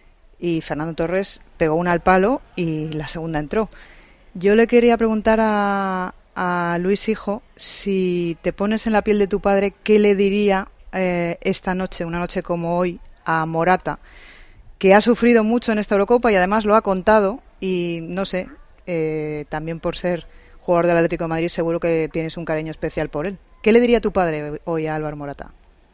Y Fernando Torres pegó una al palo y la segunda entró. Yo le quería preguntar a, a Luis hijo, si te pones en la piel de tu padre, ¿qué le diría eh, esta noche, una noche como hoy, a Morata, que ha sufrido mucho en esta Eurocopa y además lo ha contado? Y no sé, eh, también por ser jugador del Atlético de Madrid seguro que tienes un cariño especial por él. ¿Qué le diría tu padre hoy a Álvaro Morata?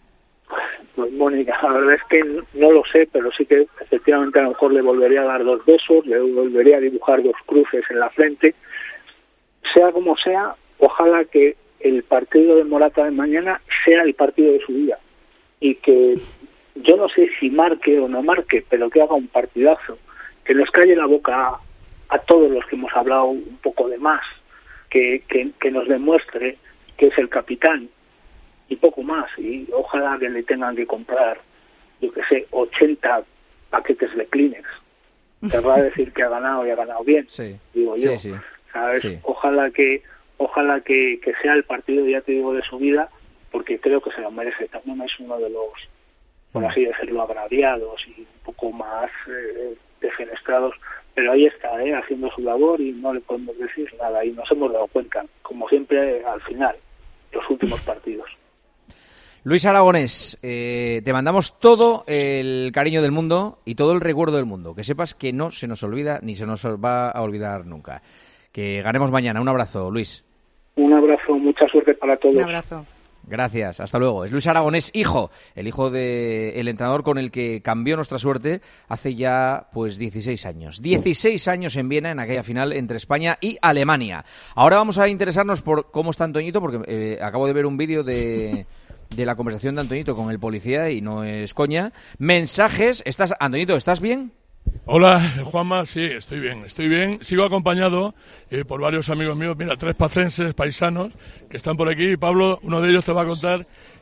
Pues Mónica, la verdad es que no lo sé, pero sí que efectivamente a lo mejor le volvería a dar dos besos, le volvería a dibujar dos cruces en la frente. Sea como sea, ojalá que el partido de Morata de mañana sea el partido de su vida y que yo no sé si marque o no marque, pero que haga un partidazo, que nos calle la boca a, a todos los que hemos hablado un poco de más, que, que, que nos demuestre que es el capitán y poco más, y ojalá que le tengan que comprar, yo que sé, ochenta paquetes de Kleenex. Querrá decir que ha ganado y ha ganado bien, Sí, digo yo, sí, sí. ¿sabes? Sí. Ojalá que ojalá que, que sea el partido, ya te digo, de su vida, porque creo que se lo merece. También es uno de los, por así decirlo, agraviados y un poco más eh, defenestrados, pero ahí está, ¿eh? Haciendo su labor y no le podemos decir nada, y nos hemos dado cuenta, como siempre, al final, los últimos partidos. Luis Aragonés, eh, te mandamos todo el cariño del mundo y todo el recuerdo del mundo. Que sepas que no se nos olvida ni se nos va a olvidar nunca. Que ganemos mañana. Un abrazo, Luis. Un abrazo, mucha suerte para todos. Un abrazo. Gracias, hasta luego. Es Luis Aragonés, hijo, el hijo del entrenador con el que cambió nuestra suerte hace ya pues dieciséis años. dieciséis años en Viena en aquella final entre España y Alemania. Ahora vamos a interesarnos por cómo está Antoñito, porque eh, acabo de ver un vídeo de, de la conversación de Antoñito con el policía y no es coña. Mensajes, ¿estás, Antoñito, estás bien? Hola, Juanma, sí, estoy bien, estoy bien. Sigo acompañado eh, por varios amigos míos, mira, tres pacenses, paisanos, que están por aquí. Y Pablo, uno de ellos te va a contar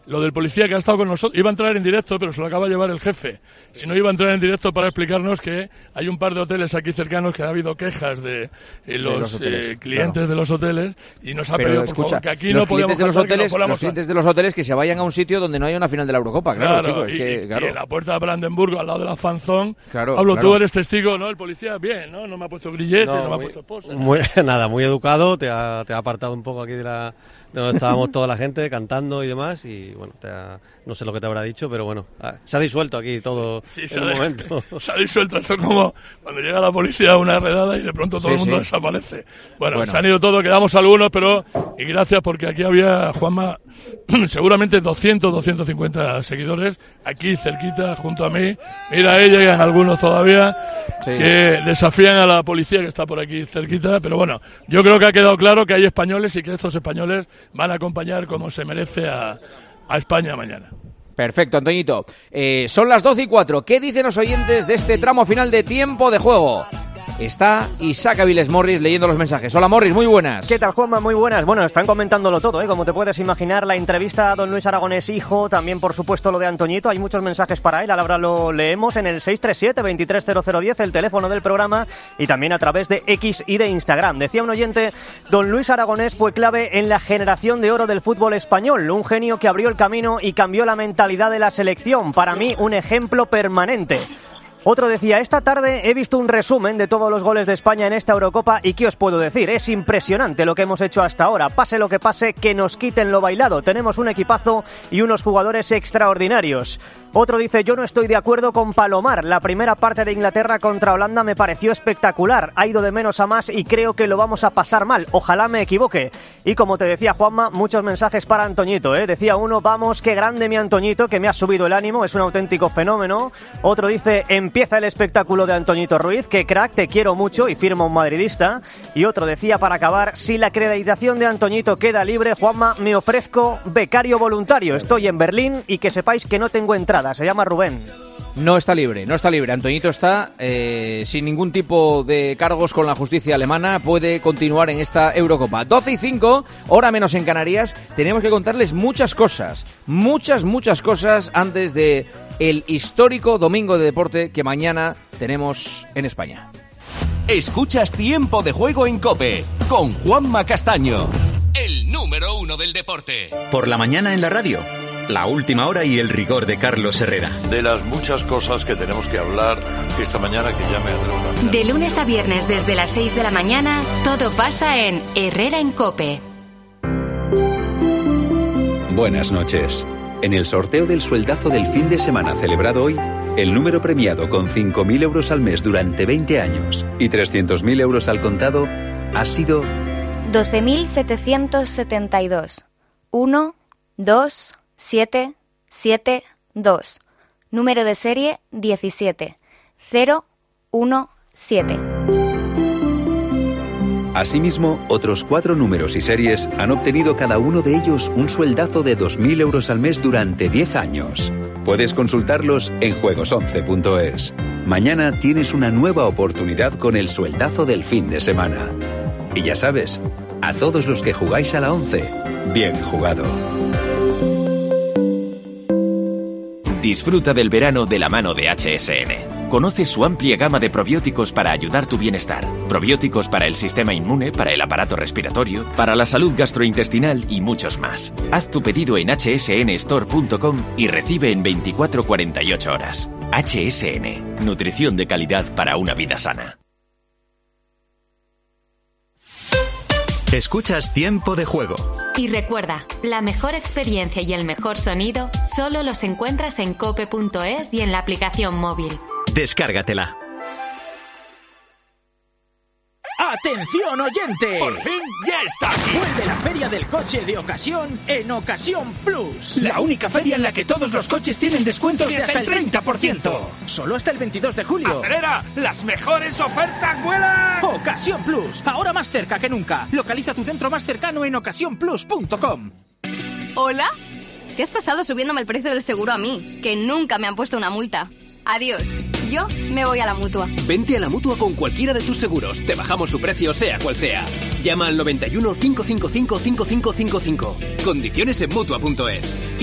lo del policía que ha estado con nosotros, iba a entrar en directo, pero se lo acaba de llevar el jefe. Si no, iba a entrar en directo para explicarnos que hay un par de hoteles aquí cercanos que ha habido quejas de eh, los, de los hoteles, eh, clientes claro. de los hoteles y nos ha pero, pedido, escucha, por favor, que aquí los no podíamos de los hoteles, no Los clientes de los hoteles que se vayan a un sitio donde no haya una final de la Eurocopa, claro, claro chicos. Y, es que, claro. y en la puerta de Brandenburgo, al lado de la Fanzón, claro, Pablo, claro. tú eres testigo, ¿no? El policía, bien, ¿no? No me ha puesto grillete, no, no me muy, ha puesto pose. Muy, nada, muy educado, te ha, te ha apartado un poco aquí de la... donde estábamos toda la gente cantando y demás, y bueno, te ha, no sé lo que te habrá dicho, pero bueno, se ha disuelto aquí todo sí, en un de, momento. Se ha disuelto esto como cuando llega la policía a una redada y de pronto todo sí, el mundo sí. desaparece. Bueno, bueno, se han ido todos, quedamos algunos, pero y gracias porque aquí había, Juanma, seguramente doscientos, doscientos cincuenta seguidores, aquí cerquita, junto a mí. Mira, ahí llegan algunos todavía sí. que desafían a la policía que está por aquí cerquita, pero bueno, yo creo que ha quedado claro que hay españoles y que estos españoles van a acompañar como se merece a, a España mañana. Perfecto, Antoñito. Eh, son las doce y cuatro. ¿Qué dicen los oyentes de este tramo final de tiempo de juego? Está Isaac Aviles Morris leyendo los mensajes. Hola Morris, muy buenas. ¿Qué tal, Juanma? Muy buenas. Bueno, están comentándolo todo, ¿eh? Como te puedes imaginar, la entrevista a don Luis Aragonés hijo, también por supuesto lo de Antoñito, hay muchos mensajes para él, ahora lo leemos en el seis tres siete, veintitrés cero cero diez, el teléfono del programa, y también a través de X y de Instagram. Decía un oyente, don Luis Aragonés fue clave en la generación de oro del fútbol español, un genio que abrió el camino y cambió la mentalidad de la selección, para mí un ejemplo permanente. Otro decía, esta tarde he visto un resumen de todos los goles de España en esta Eurocopa y ¿qué os puedo decir? Es impresionante lo que hemos hecho hasta ahora. Pase lo que pase, que nos quiten lo bailado. Tenemos un equipazo y unos jugadores extraordinarios. Otro dice, yo no estoy de acuerdo con Palomar. La primera parte de Inglaterra contra Holanda me pareció espectacular. Ha ido de menos a más y creo que lo vamos a pasar mal. Ojalá me equivoque. Y como te decía Juanma, muchos mensajes para Antoñito, ¿eh? Decía uno, vamos, qué grande mi Antoñito, que me ha subido el ánimo, es un auténtico fenómeno. Otro dice, empieza el espectáculo de Antoñito Ruiz, que crack, te quiero mucho, y firma un madridista. Y otro decía, para acabar, si la acreditación de Antoñito queda libre, Juanma, me ofrezco becario voluntario. Estoy en Berlín y que sepáis que no tengo entrada. Se llama Rubén. No está libre, no está libre. Antoñito está eh, sin ningún tipo de cargos con la justicia alemana. Puede continuar en esta Eurocopa. doce y cinco, hora menos en Canarias. Tenemos que contarles muchas cosas. Muchas, muchas cosas antes de el histórico domingo de deporte que mañana tenemos en España. Escuchas Tiempo de Juego en COPE con Juanma Castaño, el número uno del deporte. Por la mañana en la radio. La última hora y el rigor de Carlos Herrera. De las muchas cosas que tenemos que hablar esta mañana que ya me atrevo a mirar. De lunes a viernes desde las seis de la mañana, todo pasa en Herrera en COPE. Buenas noches. En el sorteo del sueldazo del fin de semana celebrado hoy, el número premiado con cinco mil euros al mes durante veinte años y trescientos mil euros al contado ha sido doce mil setecientos setenta y dos. uno, dos, siete, siete, dos. Número de serie diecisiete cero uno siete. Asimismo, otros cuatro números y series han obtenido cada uno de ellos un sueldazo de dos mil euros al mes durante diez años. Puedes consultarlos en juegos once punto es. Mañana tienes una nueva oportunidad con el sueldazo del fin de semana. Y ya sabes, a todos los que jugáis a la once, bien jugado. Disfruta del verano de la mano de H S N. Conoce su amplia gama de probióticos para ayudar tu bienestar. Probióticos para el sistema inmune, para el aparato respiratorio, para la salud gastrointestinal y muchos más. Haz tu pedido en h s n store punto com y recibe en veinticuatro a cuarenta y ocho horas. H S N. Nutrición de calidad para una vida sana. Escuchas Tiempo de Juego. Y recuerda, la mejor experiencia y el mejor sonido solo los encuentras en cope punto es y en la aplicación móvil. Descárgatela. ¡Atención, oyente! ¡Por fin ya está aquí! Vuelve la Feria del Coche de Ocasión en Ocasión Plus. La única feria en la que todos los coches tienen descuentos de hasta el treinta por ciento. Solo hasta el veintidós de julio. ¡Acelera! ¡Las mejores ofertas vuelan! Ocasión Plus, ahora más cerca que nunca. Localiza tu centro más cercano en ocasión plus punto com. ¿Hola? ¿Qué has pasado subiéndome el precio del seguro a mí? Que nunca me han puesto una multa. Adiós. Yo me voy a la Mutua. Vente a la Mutua con cualquiera de tus seguros. Te bajamos su precio sea cual sea. Llama al noventa y uno, cinco cinco cinco, cinco cinco cinco cinco. Condiciones en Mutua punto es.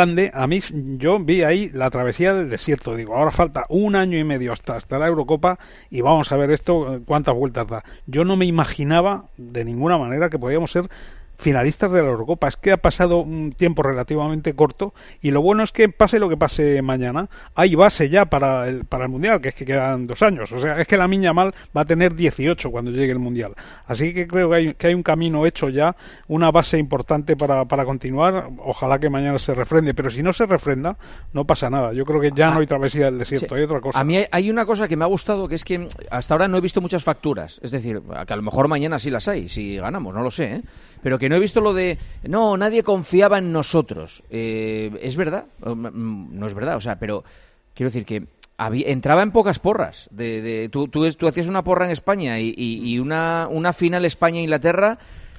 grande. A mí, yo vi ahí la travesía del desierto. Digo, ahora falta un año y medio hasta, hasta la Eurocopa y vamos a ver esto, cuántas vueltas da. Yo no me imaginaba de ninguna manera que podíamos ser finalistas de la Eurocopa. Es que ha pasado un tiempo relativamente corto y lo bueno es que pase lo que pase mañana, hay base ya para el, para el Mundial, que es que quedan dos años. O sea, es que Lamine Yamal va a tener dieciocho cuando llegue el Mundial. Así que creo que hay, que hay un camino hecho ya, una base importante para, para continuar. Ojalá que mañana se refrende, pero si no se refrenda, no pasa nada. Yo creo que ya no hay travesía del desierto, sí. Hay otra cosa. A mí hay, hay una cosa que me ha gustado, que es que hasta ahora no he visto muchas facturas. Es decir, que a lo mejor mañana sí las hay, si ganamos, no lo sé, ¿eh? Pero que no he visto lo de, no, nadie confiaba en nosotros. Eh, ¿Es verdad? No es verdad, o sea, pero quiero decir que había, entraba en pocas porras. De, de, tú, tú, tú hacías una porra en España y, y, y una, una final España-Inglaterra,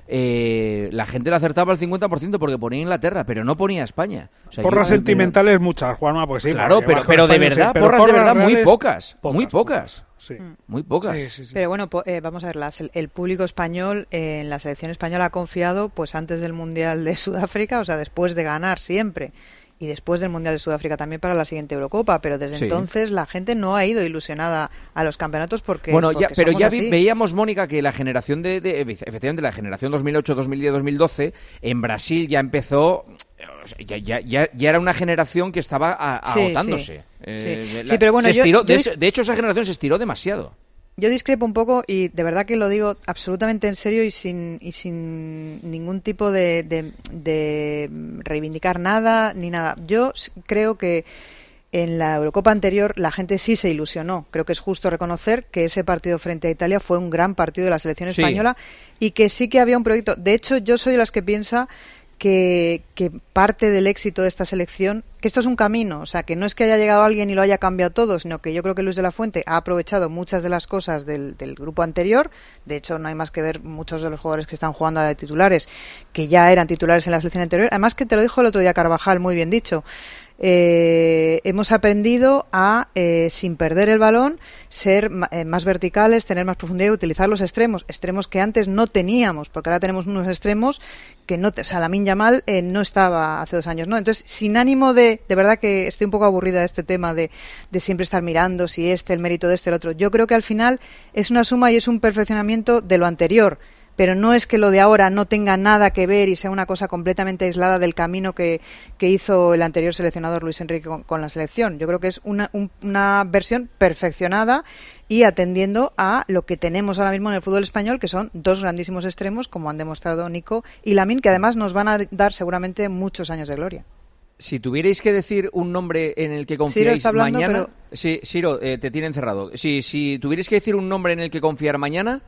eh, la gente la acertaba al cincuenta por ciento porque ponía Inglaterra, pero no ponía España. O sea, porras yo, sentimentales muchas, Juanma, pues sí. Claro, pero, pero de verdad, sí, pero porras, porras de verdad muy pocas, pocas muy pocas. Sí. Muy pocas. Sí, sí, sí. Pero bueno, eh, vamos a ver, las, el, el público español eh, en la selección española ha confiado pues antes del Mundial de Sudáfrica, o sea, después de ganar siempre, y después del Mundial de Sudáfrica también para la siguiente Eurocopa, pero desde sí. entonces la gente no ha ido ilusionada a los campeonatos porque bueno, porque ya, pero ya vi, veíamos, Mónica, que la generación de, de efectivamente la generación dos mil ocho, dos mil diez, dos mil doce en Brasil ya empezó. Ya, ya, ya, ya era una generación que estaba a, a sí, agotándose. Sí. Eh, sí. La, sí, pero bueno, se estiró, yo, yo... De, de hecho, esa generación se estiró demasiado. Yo discrepo un poco y de verdad que lo digo absolutamente en serio y sin y sin ningún tipo de, de, de reivindicar nada ni nada. Yo creo que en la Eurocopa anterior la gente sí se ilusionó. Creo que es justo reconocer que ese partido frente a Italia fue un gran partido de la selección española sí. y que sí que había un proyecto. De hecho, yo soy de las que piensa Que, que parte del éxito de esta selección, que esto es un camino, o sea, que no es que haya llegado alguien y lo haya cambiado todo, sino que yo creo que Luis de la Fuente ha aprovechado muchas de las cosas del, del grupo anterior. De hecho, no hay más que ver muchos de los jugadores que están jugando de titulares, que ya eran titulares en la selección anterior. Además, que te lo dijo el otro día Carvajal, muy bien dicho. Eh, hemos aprendido a, eh, sin perder el balón, ser eh, más verticales, tener más profundidad y utilizar los extremos, extremos que antes no teníamos, porque ahora tenemos unos extremos que no, o sea, Lamine Yamal eh, no estaba hace dos años, ¿no? Entonces, sin ánimo de, de verdad que estoy un poco aburrida de este tema de, de siempre estar mirando si este, el mérito de este, el otro. Yo creo que al final es una suma y es un perfeccionamiento de lo anterior. Pero no es que lo de ahora no tenga nada que ver y sea una cosa completamente aislada del camino que, que hizo el anterior seleccionador Luis Enrique con, con la selección. Yo creo que es una, un, una versión perfeccionada y atendiendo a lo que tenemos ahora mismo en el fútbol español, que son dos grandísimos extremos, como han demostrado Nico y Lamine, que además nos van a dar seguramente muchos años de gloria. Si tuvierais que decir un nombre en el que confiáis Ciro está hablando, mañana... Pero... Sí, Ciro, eh, te tiene encerrado. Si, si tuvierais que decir un nombre en el que confiar mañana...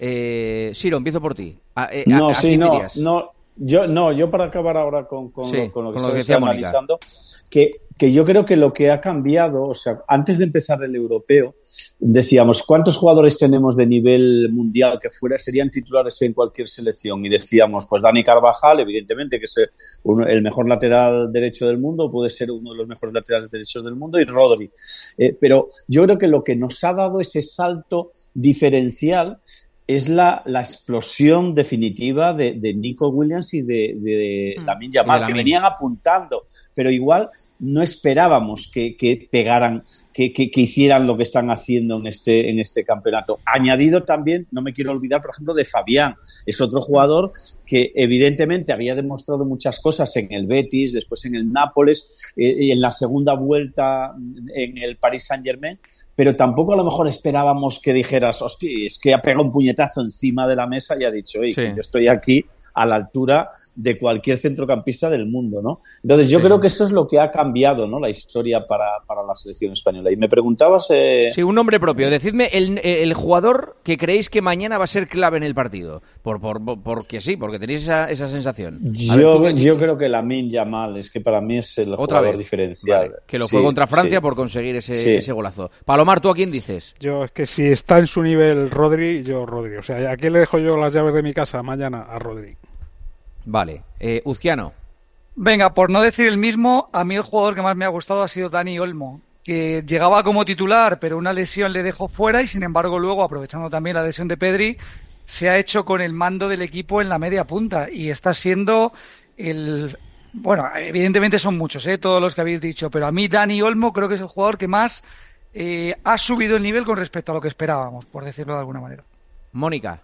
Eh, Siro, empiezo por ti. ¿A, eh, no, a, sí, a quién no, dirías? no, yo, no, yo para acabar ahora con, con, sí, lo, con lo que con lo que estoy analizando, que, que yo creo que lo que ha cambiado, o sea, antes de empezar el europeo, decíamos, ¿cuántos jugadores tenemos de nivel mundial que fuera serían titulares en cualquier selección? Y decíamos, pues Dani Carvajal, evidentemente, que es uno, el mejor lateral derecho del mundo, puede ser uno de los mejores laterales derechos del mundo, y Rodri. Eh, pero yo creo que lo que nos ha dado ese salto diferencial es la, la explosión definitiva de, de Nico Williams y de, de, de mm. Lamine Yamal, que venían apuntando, pero igual no esperábamos que, que pegaran, que, que, que hicieran lo que están haciendo en este, en este campeonato. Añadido también, no me quiero olvidar, por ejemplo, de Fabián. Es otro jugador que evidentemente había demostrado muchas cosas en el Betis, después en el Nápoles, eh, y en la segunda vuelta en el Paris Saint-Germain, pero tampoco a lo mejor esperábamos que dijeras, hostia, es que ha pegado un puñetazo encima de la mesa y ha dicho, oye, sí. que yo estoy aquí a la altura de cualquier centrocampista del mundo, ¿no? Entonces yo sí. creo que eso es lo que ha cambiado, ¿no? La historia para, para la selección española. Y me preguntabas... Eh... Sí, un nombre propio. Decidme el, el jugador que creéis que mañana va a ser clave en el partido. Por, por, por porque sí, porque tenéis esa, esa sensación. Yo, ver, yo creo que Lamine Yamal es que para mí es el Otra jugador vez. diferencial. Vale. Que lo sí, fue contra Francia sí. por conseguir ese, sí. ese golazo. Palomar, ¿tú a quién dices? Yo es que si está en su nivel Rodri, yo Rodri. O sea, ¿a quién le dejo yo las llaves de mi casa mañana? A Rodri. Vale. Eh, Uzquiano. Venga, por no decir el mismo, a mí el jugador que más me ha gustado ha sido Dani Olmo, que llegaba como titular, pero una lesión le dejó fuera y sin embargo luego, aprovechando también la lesión de Pedri, se ha hecho con el mando del equipo en la media punta y está siendo el Bueno, evidentemente son muchos, ¿eh? Todos los que habéis dicho, pero a mí Dani Olmo creo que es el jugador que más eh, ha subido el nivel con respecto a lo que esperábamos, por decirlo de alguna manera. Mónica.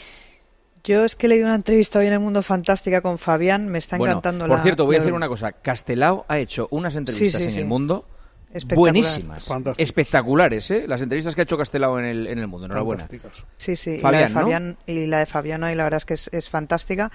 Yo es que he leído una entrevista hoy en El Mundo fantástica con Fabián, me está bueno, encantando por la... cierto, voy a la... decir una cosa, Castelao ha hecho unas entrevistas sí, sí, en sí. El Mundo Espectacular. buenísimas, espectaculares, ¿eh? Las entrevistas que ha hecho Castelao en el, en el Mundo, enhorabuena. Sí, sí, Fabián, y la de Fabián, ¿no? y la de Fabián hoy la verdad es que es, es fantástica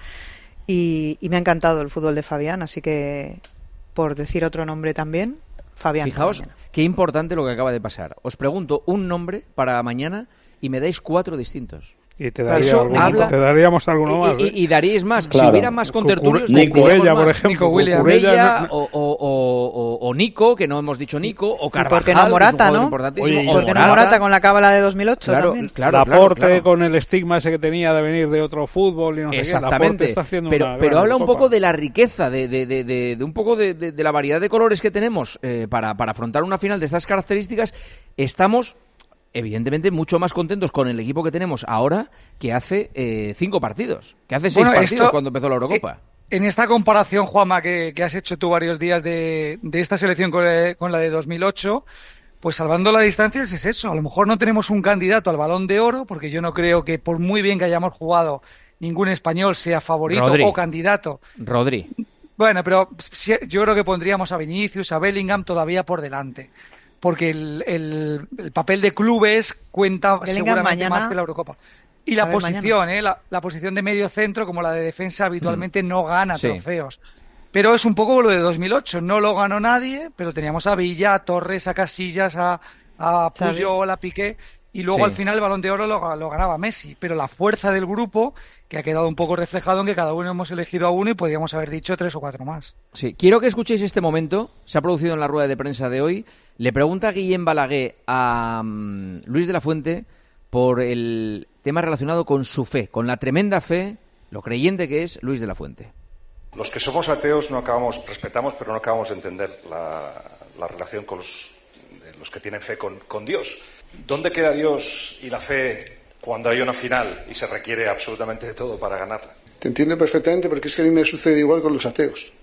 y, y me ha encantado el fútbol de Fabián, así que por decir otro nombre también, Fabián. Fijaos qué importante lo que acaba de pasar. Os pregunto un nombre para mañana y me dais cuatro distintos. Y te, daría Eso alguno, habla, te daríamos alguno más. Y, ¿eh? y, y daríais más. Claro. Si hubiera más contertulios, Nico Ella, por más. ejemplo. Nico Williams. Cucurella, o, o, o, o, o Nico, que no hemos dicho Nico, o Carvajal, ¿por qué no Morata, que es un no? importantísimo, Oye, o ¿Por qué no Morata? Morata con la cábala de dos mil ocho Claro, también? claro, Laporte claro, claro. con el estigma ese que tenía de venir de otro fútbol y no sé qué. Laporte Exactamente, está haciendo pero, una pero gran habla un Copa. poco de la riqueza, de, de, de, de, de un poco de, de, de la variedad de colores que tenemos eh, para, para afrontar una final de estas características. Estamos evidentemente mucho más contentos con el equipo que tenemos ahora que hace eh, cinco partidos, que hace seis Bueno, partidos esto- cuando empezó la Eurocopa. En esta comparación, Juanma, que, que has hecho tú varios días de, de esta selección con, eh, con la de dos mil ocho, pues salvando las distancias es eso. A lo mejor no tenemos un candidato al Balón de Oro, porque yo no creo que por muy bien que hayamos jugado, ningún español sea favorito Rodri. o candidato. Rodri. Bueno, pero sí, yo creo que pondríamos a Vinicius, a Bellingham todavía por delante. Porque el, el, el papel de clubes cuenta Bellingham seguramente mañana- más que la Eurocopa. Y A la ver, posición, ¿eh? La, la posición de medio centro, como la de defensa, habitualmente no gana Sí. trofeos. Pero es un poco lo de dos mil ocho. No lo ganó nadie, pero teníamos a Villa, a Torres, a Casillas, a, a Xavi. Puyol, a Piqué. Y luego Sí. al final el Balón de Oro lo, lo ganaba Messi. Pero la fuerza del grupo, que ha quedado un poco reflejado en que cada uno hemos elegido a uno y podríamos haber dicho tres o cuatro más. Sí, quiero que escuchéis este momento. Se ha producido en la rueda de prensa de hoy. Le pregunta Guillem Balaguer a um, Luis de la Fuente por el tema relacionado con su fe, con la tremenda fe, lo creyente que es Luis de la Fuente. Los que somos ateos no acabamos, respetamos, pero no acabamos de entender la, la relación con los, de los que tienen fe con, con Dios. ¿Dónde queda Dios y la fe cuando hay una final y se requiere absolutamente de todo para ganarla? Te entiendo perfectamente porque es que a mí me sucede igual con los ateos.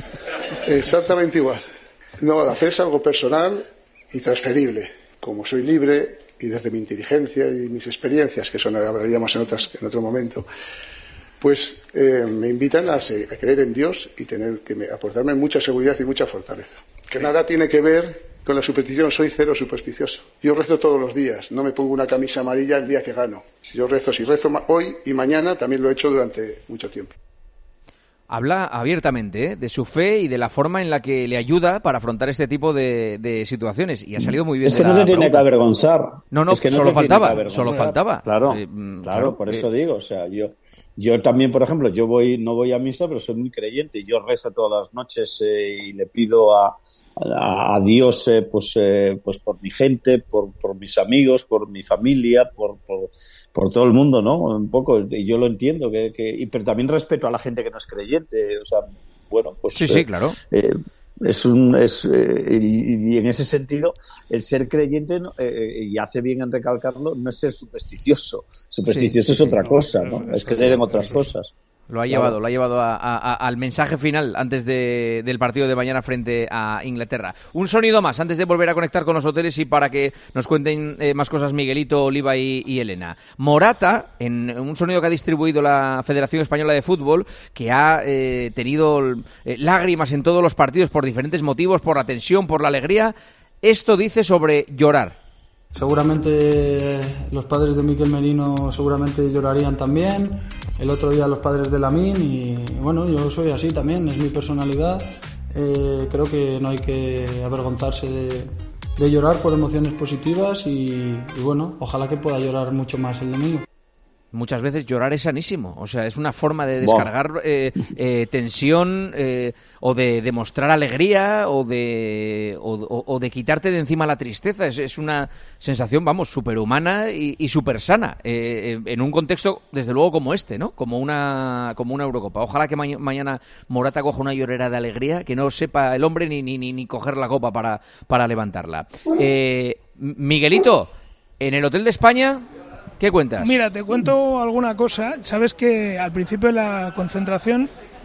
Exactamente igual. No, la fe es algo personal y transferible. Como soy libre y desde mi inteligencia y mis experiencias, que eso no hablaríamos en, otras, en otro momento, pues eh, me invitan a, se- a creer en Dios y tener que me- aportarme mucha seguridad y mucha fortaleza. Que nada tiene que ver con la superstición, soy cero supersticioso. Yo rezo todos los días, no me pongo una camisa amarilla el día que gano. Yo rezo, si rezo ma- hoy y mañana, también lo he hecho durante mucho tiempo. Habla abiertamente, ¿eh?, de su fe y de la forma en la que le ayuda para afrontar este tipo de, de situaciones. Y ha salido muy bien. Es que de no la te tiene pregunta. que avergonzar. No, no, Es que no solo te tiene faltaba, que avergonzar. solo faltaba. Claro, Eh, mm, claro, claro, por eh, eso digo, o sea, yo yo también, por ejemplo, yo voy no voy a misa, pero soy muy creyente. Yo rezo todas las noches eh, y le pido a, a, a Dios eh, pues eh, pues por mi gente, por, por mis amigos, por mi familia, por, por por todo el mundo, ¿no? Un poco, y yo lo entiendo, que, que y, pero también respeto a la gente que no es creyente, o sea, bueno, pues Sí, sí, eh, claro. eh, es un es eh, y, y en ese sentido el ser creyente no, eh, y hace bien en recalcarlo, no es ser supersticioso. Supersticioso Sí, sí, es otra sí, cosa, no, ¿no? eso Es que sí, se den eso otras sí. cosas. Lo ha Claro. llevado, lo ha llevado a- a- a- al mensaje final antes de- del partido de mañana frente a Inglaterra. Un sonido más antes de volver a conectar con los hoteles y para que nos cuenten eh, más cosas Miguelito, Oliva y, y Elena. Morata, en un sonido que ha distribuido la Federación Española de Fútbol, que ha eh, tenido eh, lágrimas en todos los partidos por diferentes motivos, por la tensión, por la alegría. Esto dice sobre llorar. Seguramente los padres de Miquel Merino seguramente llorarían también, el otro día los padres de Lamine y bueno, yo soy así también, es mi personalidad, eh, creo que no hay que avergonzarse de, de llorar por emociones positivas y, y bueno, ojalá que pueda llorar mucho más el domingo. Muchas veces llorar es sanísimo, o sea, es una forma de Buah. descargar eh, eh, tensión eh, o de demostrar alegría o de, o, o- o de quitarte de encima la tristeza. Es, es una sensación, vamos, superhumana y, y súper sana eh, eh, en un contexto, desde luego, como este, ¿no? Como una, como una Eurocopa. Ojalá que ma- mañana Morata coja una llorera de alegría, que no sepa el hombre ni, ni, ni, ni coger la copa para, para levantarla. Eh, Miguelito, en el Hotel de España, ¿qué cuentas? Mira, te cuento alguna cosa. Sabes que al principio de la concentración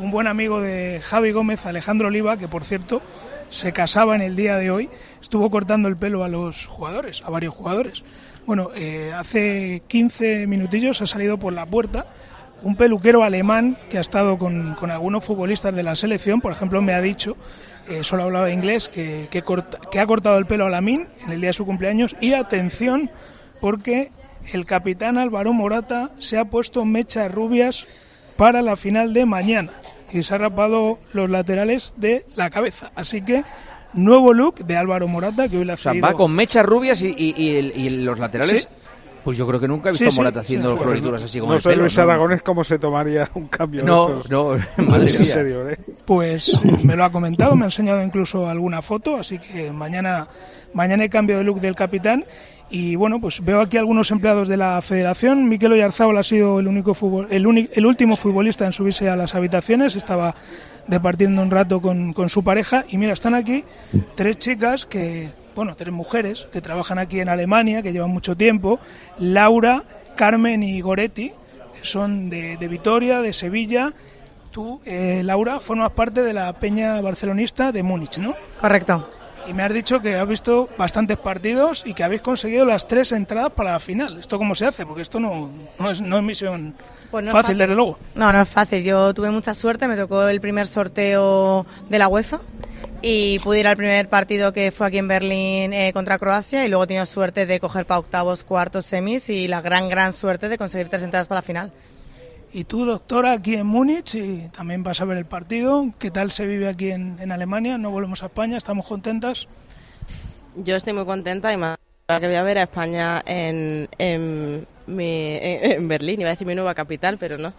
un buen amigo de Javi Gómez, Alejandro Oliva, que por cierto se casaba en el día de hoy, estuvo cortando el pelo a los jugadores, a varios jugadores. Bueno, eh, hace quince minutillos ha salido por la puerta un peluquero alemán que ha estado con, con algunos futbolistas de la selección. Por ejemplo, me ha dicho, eh, solo hablaba inglés, que, que, corta, que ha cortado el pelo a Lamine en el día de su cumpleaños. Y atención, porque el capitán Álvaro Morata se ha puesto mechas rubias para la final de mañana y se ha rapado los laterales de la cabeza. Así que nuevo look de Álvaro Morata, que hoy le ha O sea, salido... va con mechas rubias y, y, y, el, y los laterales... Sí. Pues yo creo que nunca he visto Sí, sí, a Morata haciendo sí, florituras así con no el sé, pelo. Luis ¿no? Aragonés, cómo se tomaría un cambio. No, de estos. no, madre mía. en serio, ¿eh? Pues me lo ha comentado, me ha enseñado incluso alguna foto, así que mañana, mañana hay cambio de look del capitán. Y bueno, pues veo aquí algunos empleados de la federación. Mikel Oyarzábal ha sido el único fútbol, el, uni, el último futbolista en subirse a las habitaciones, estaba departiendo un rato con, con su pareja. Y mira, están aquí tres chicas que... bueno, tres mujeres que trabajan aquí en Alemania, que llevan mucho tiempo, Laura, Carmen y Goretti, que son de, de Vitoria, de Sevilla. Tú, eh, Laura, formas parte de la peña barcelonista de Múnich, ¿no? Correcto. Y me has dicho que has visto bastantes partidos y que habéis conseguido las tres entradas para la final. ¿Esto cómo se hace? Porque esto no, no, es, no es misión pues no fácil, es fácil, desde luego. No, no es fácil. Yo tuve mucha suerte, me tocó el primer sorteo de la UEFA y pude ir al primer partido que fue aquí en Berlín eh, contra Croacia, y luego he tenido suerte de coger para octavos, cuartos, semis y la gran, gran suerte de conseguir tres entradas para la final. Y tú, doctora, aquí en Múnich, y también vas a ver el partido. ¿Qué tal se vive aquí en, en Alemania? No volvemos a España, ¿estamos contentas? Yo estoy muy contenta y más que voy a ver a España en, en, mi, en, en Berlín. Iba a decir mi nueva capital, pero no.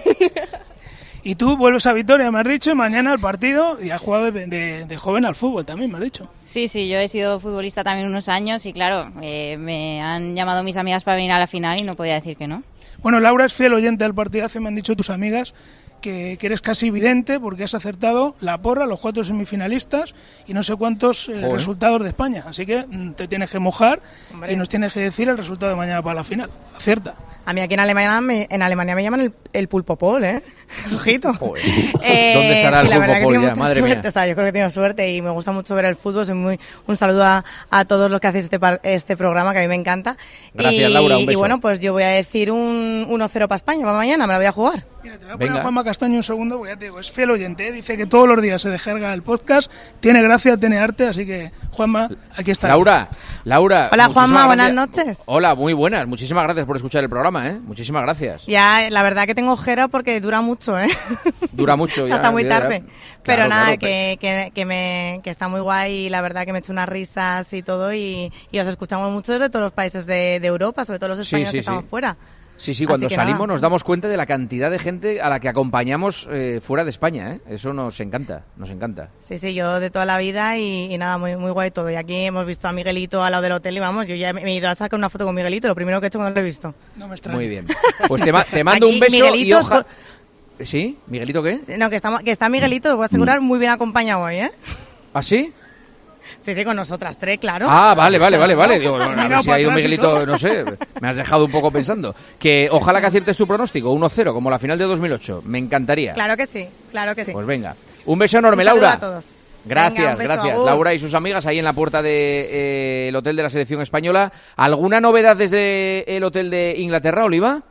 Y tú vuelves a Vitoria, me has dicho, y mañana al partido, y has jugado de, de, de joven al fútbol también, me has dicho. Sí, sí, yo he sido futbolista también unos años y claro, eh, me han llamado mis amigas para venir a la final y no podía decir que no. Bueno, Laura es fiel oyente del partidazo y me han dicho tus amigas que, que eres casi vidente porque has acertado la porra, los cuatro semifinalistas y no sé cuántos eh, resultados de España. Así que mm, te tienes que mojar. Hombre. Y nos tienes que decir el resultado de mañana para la final. Acierta. A mí aquí en Alemania me, en Alemania me llaman el, el pulpopol, ¿eh? Ojito. eh, ¿Dónde estará el sí, la verdad pulpopol que ya? Madre suerte, mía. O sea, yo creo que tengo suerte y me gusta mucho ver el fútbol. Soy muy, un saludo a, a todos los que hacéis este, este programa, que a mí me encanta. Gracias, y, Laura, un beso. Y bueno, pues yo voy a decir un uno cero para España, para mañana, me la voy a jugar. Mira, te voy a poner a Juanma Castaño un segundo, porque ya te digo, es fiel oyente, ¿eh? Dice que todos los días se descarga el podcast, tiene gracia, tiene arte, así que, Juanma, aquí está. Laura, Laura. Hola, Juanma, buenas gracias. noches. Hola, muy buenas, muchísimas gracias por escuchar el programa, ¿eh? Muchísimas gracias. Ya, la verdad que tengo ojera porque dura mucho, ¿eh? Dura mucho ya. Hasta muy tarde. Ya, pero claro, nada, claro, que, que, que, me, que está muy guay y la verdad que me he hecho unas risas y todo y, y os escuchamos mucho desde todos los países de, de Europa, sobre todo los españoles sí, sí, que estamos sí. fuera. Sí, sí, cuando salimos nada. nos damos cuenta de la cantidad de gente a la que acompañamos eh, fuera de España, ¿eh? Eso nos encanta, nos encanta. Sí, sí, yo de toda la vida y, y nada, muy muy guay todo. Y aquí hemos visto a Miguelito al lado del hotel y vamos, yo ya me he ido a sacar una foto con Miguelito, lo primero que he hecho cuando lo he visto. No me extraña. Muy bien. Pues te, ma te mando aquí, un beso Miguelito, y hoja... ¿Sí? ¿Miguelito qué? No, que está, que está Miguelito, te voy a asegurar, muy bien acompañado hoy, ¿eh? ¿Ah, sí? Sí, sí, con nosotras tres, claro. Ah, vale, vale, vale, vale. Digo, a ver si ha ido Miguelito, no sé, me has dejado un poco pensando. Que ojalá que aciertes tu pronóstico, uno cero, como la final de dos mil ocho. Me encantaría. Claro que sí, claro que sí. Pues venga. Un beso enorme, un Laura. A todos. Gracias, venga, beso, gracias. uh. Laura y sus amigas ahí en la puerta del de, eh, hotel de la selección española. ¿Alguna novedad desde el hotel de Inglaterra, Oliva?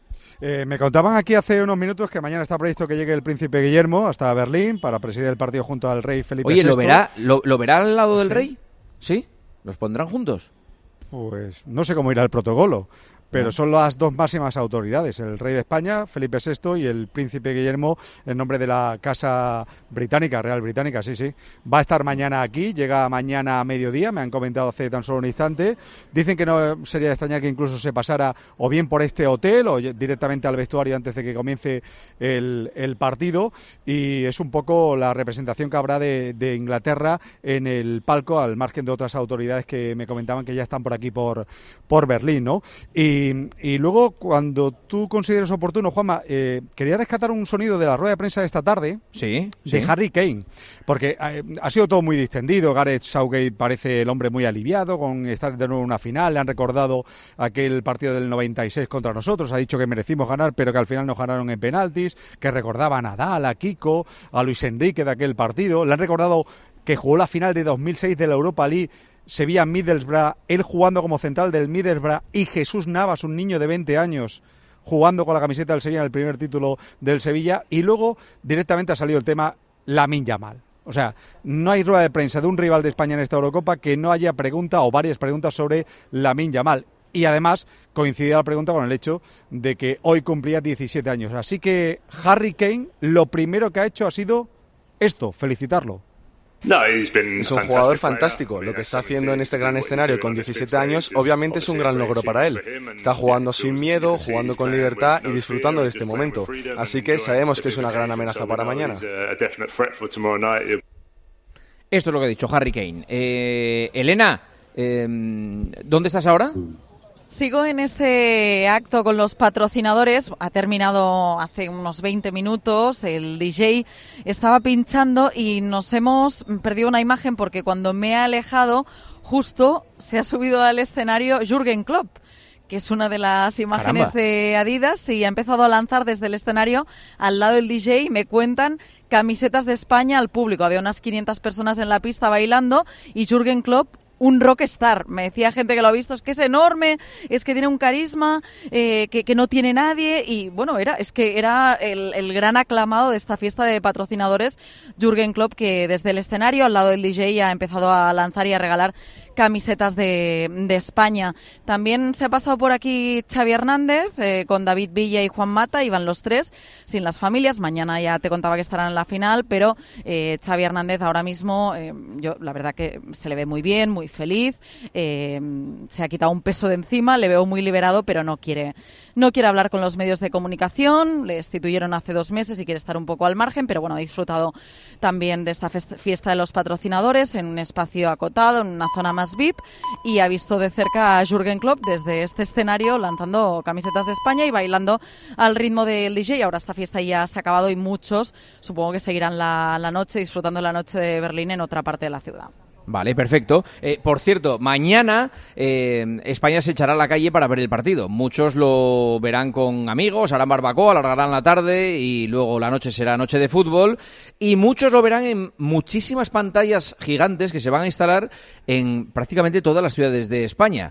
Eh, me contaban aquí hace unos minutos que mañana está previsto que llegue el príncipe Guillermo hasta Berlín para presidir el partido junto al rey Felipe Oye, sexto. ¿lo verá, lo, ¿lo verá al lado del ¿Sí? rey? ¿Sí? ¿Los pondrán juntos? Pues no sé cómo irá el protocolo, pero son las dos máximas autoridades, el rey de España, Felipe sexto, y el príncipe Guillermo, en nombre de la Casa Británica, Real Británica, sí, sí. Va a estar mañana aquí, llega mañana a mediodía, me han comentado hace tan solo un instante. Dicen que no sería de extrañar que incluso se pasara o bien por este hotel o directamente al vestuario antes de que comience el, el partido, y es un poco la representación que habrá de, de Inglaterra en el palco, al margen de otras autoridades que me comentaban que ya están por aquí, por, por Berlín, ¿no? Y Y, y luego, cuando tú consideres oportuno, Juanma, eh, quería rescatar un sonido de la rueda de prensa de esta tarde, sí, de sí. Harry Kane, porque eh, ha sido todo muy distendido. Gareth Southgate parece el hombre muy aliviado con estar de nuevo en una final. Le han recordado aquel partido del noventa y seis contra nosotros, ha dicho que merecimos ganar, pero que al final nos ganaron en penaltis, que recordaba a Nadal, a Kiko, a Luis Enrique de aquel partido. Le han recordado que jugó la final de dos mil seis de la Europa League, Sevilla-Middlesbrough, él jugando como central del Middlesbrough, y Jesús Navas, un niño de veinte años, jugando con la camiseta del Sevilla en el primer título del Sevilla. Y luego directamente ha salido el tema Lamine Yamal. O sea, no hay rueda de prensa de un rival de España en esta Eurocopa que no haya pregunta o varias preguntas sobre Lamine Yamal. Y además coincidía la pregunta con el hecho de que hoy cumplía diecisiete años. Así que Harry Kane lo primero que ha hecho ha sido esto, felicitarlo. Es un jugador fantástico. Lo que está haciendo en este gran escenario con diecisiete años obviamente es un gran logro para él. Está jugando sin miedo, jugando con libertad y disfrutando de este momento. Así que sabemos que es una gran amenaza para mañana. Esto es lo que ha dicho Harry Kane. Eh, Elena, eh, ¿dónde estás ahora? Sigo en este acto con los patrocinadores. Ha terminado hace unos veinte minutos. El D J estaba pinchando y nos hemos perdido una imagen porque cuando me he alejado, justo se ha subido al escenario Jürgen Klopp, que es una de las imágenes Caramba. de Adidas, y ha empezado a lanzar desde el escenario al lado del D J. Y me cuentan camisetas de España al público. Había unas quinientas personas en la pista bailando y Jürgen Klopp, un rockstar. Me decía gente que lo ha visto, es que es enorme, es que tiene un carisma eh, que, que no tiene nadie. Y bueno, era es que era el, el gran aclamado de esta fiesta de patrocinadores, Jürgen Klopp, que desde el escenario al lado del D J ha empezado a lanzar y a regalar camisetas de, de España. También se ha pasado por aquí Xavi Hernández eh, con David Villa y Juan Mata, iban los tres sin las familias. Mañana ya te contaba que estarán en la final, pero eh, Xavi Hernández ahora mismo, eh, yo la verdad que se le ve muy bien, muy feliz, eh, se ha quitado un peso de encima, le veo muy liberado, pero no quiere no quiere hablar con los medios de comunicación. Le destituyeron hace dos meses y quiere estar un poco al margen, pero bueno, ha disfrutado también de esta fiesta de los patrocinadores en un espacio acotado, en una zona más V I P, y ha visto de cerca a Jürgen Klopp desde este escenario lanzando camisetas de España y bailando al ritmo del D J. Ahora esta fiesta ya se ha acabado y muchos supongo que seguirán la, la noche, disfrutando la noche de Berlín en otra parte de la ciudad. Vale, perfecto. Eh, por cierto, mañana eh, España se echará a la calle para ver el partido. Muchos lo verán con amigos, harán barbacoa, alargarán la tarde y luego la noche será noche de fútbol. Y muchos lo verán en muchísimas pantallas gigantes que se van a instalar en prácticamente todas las ciudades de España.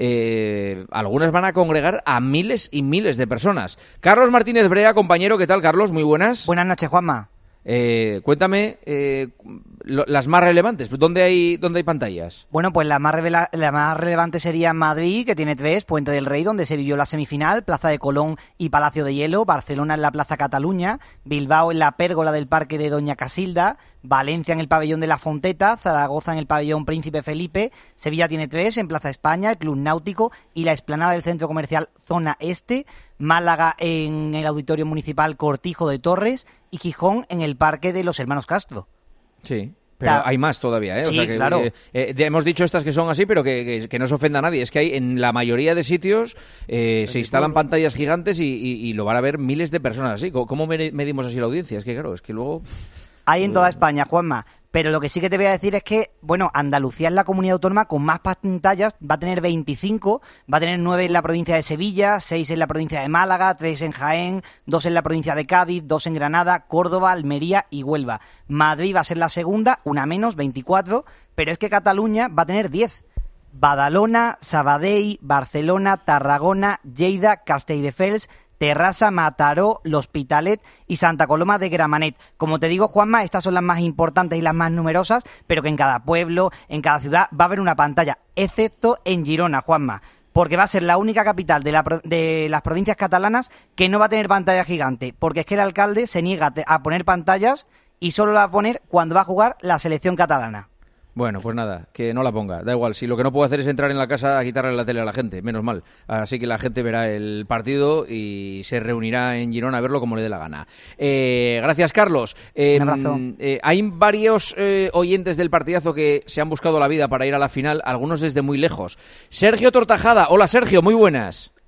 Eh, algunas van a congregar a miles y miles de personas. Carlos Martínez Brea, compañero, ¿qué tal, Carlos? Muy buenas. Buenas noches, Juanma. Eh, cuéntame eh, lo, las más relevantes. ¿Dónde hay, dónde hay pantallas? Bueno, pues la más, revela- la más relevante sería Madrid, que tiene tres, Puente del Rey, donde se vivió la semifinal, Plaza de Colón y Palacio de Hielo, Barcelona en la Plaza Cataluña, Bilbao en la Pérgola del Parque de Doña Casilda, Valencia en el Pabellón de la Fonteta, Zaragoza en el Pabellón Príncipe Felipe, Sevilla tiene tres, en Plaza España, el Club Náutico y la explanada del Centro Comercial Zona Este, Málaga en el Auditorio Municipal Cortijo de Torres y Gijón en el Parque de los Hermanos Castro. Sí. Pero Ta- hay más todavía, ¿eh? Sí, o sea que, claro. eh, eh, ya hemos dicho estas que son así, pero que, que, que no se ofenda a nadie. Es que hay en la mayoría de sitios eh, se instalan pantallas gigantes y, y, y lo van a ver miles de personas así. ¿Cómo, cómo medimos así la audiencia? Es que claro, es que luego... Hay en toda España, Juanma. Pero lo que sí que te voy a decir es que, bueno, Andalucía es la comunidad autónoma con más pantallas, va a tener veinticinco, va a tener nueve en la provincia de Sevilla, seis en la provincia de Málaga, tres en Jaén, dos en la provincia de Cádiz, dos en Granada, Córdoba, Almería y Huelva. Madrid va a ser la segunda, una menos, veinticuatro, pero es que Cataluña va a tener diez. Badalona, Sabadell, Barcelona, Tarragona, Lleida, Castelldefels, Terrassa, Mataró, L'Hospitalet y Santa Coloma de Gramenet. Como te digo, Juanma, estas son las más importantes y las más numerosas, pero que en cada pueblo, en cada ciudad va a haber una pantalla, excepto en Girona, Juanma, porque va a ser la única capital de, la, de las provincias catalanas que no va a tener pantalla gigante, porque es que el alcalde se niega a poner pantallas y solo la va a poner cuando va a jugar la selección catalana. Bueno, pues nada, que no la ponga, da igual, si lo que no puedo hacer es entrar en la casa a quitarle la tele a la gente, menos mal, así que la gente verá el partido y se reunirá en Girona a verlo como le dé la gana. Eh, gracias, Carlos. Eh, Un abrazo. Eh, hay varios eh, oyentes del partidazo que se han buscado la vida para ir a la final, algunos desde muy lejos. Sergio Tortajada, hola Sergio, muy buenas.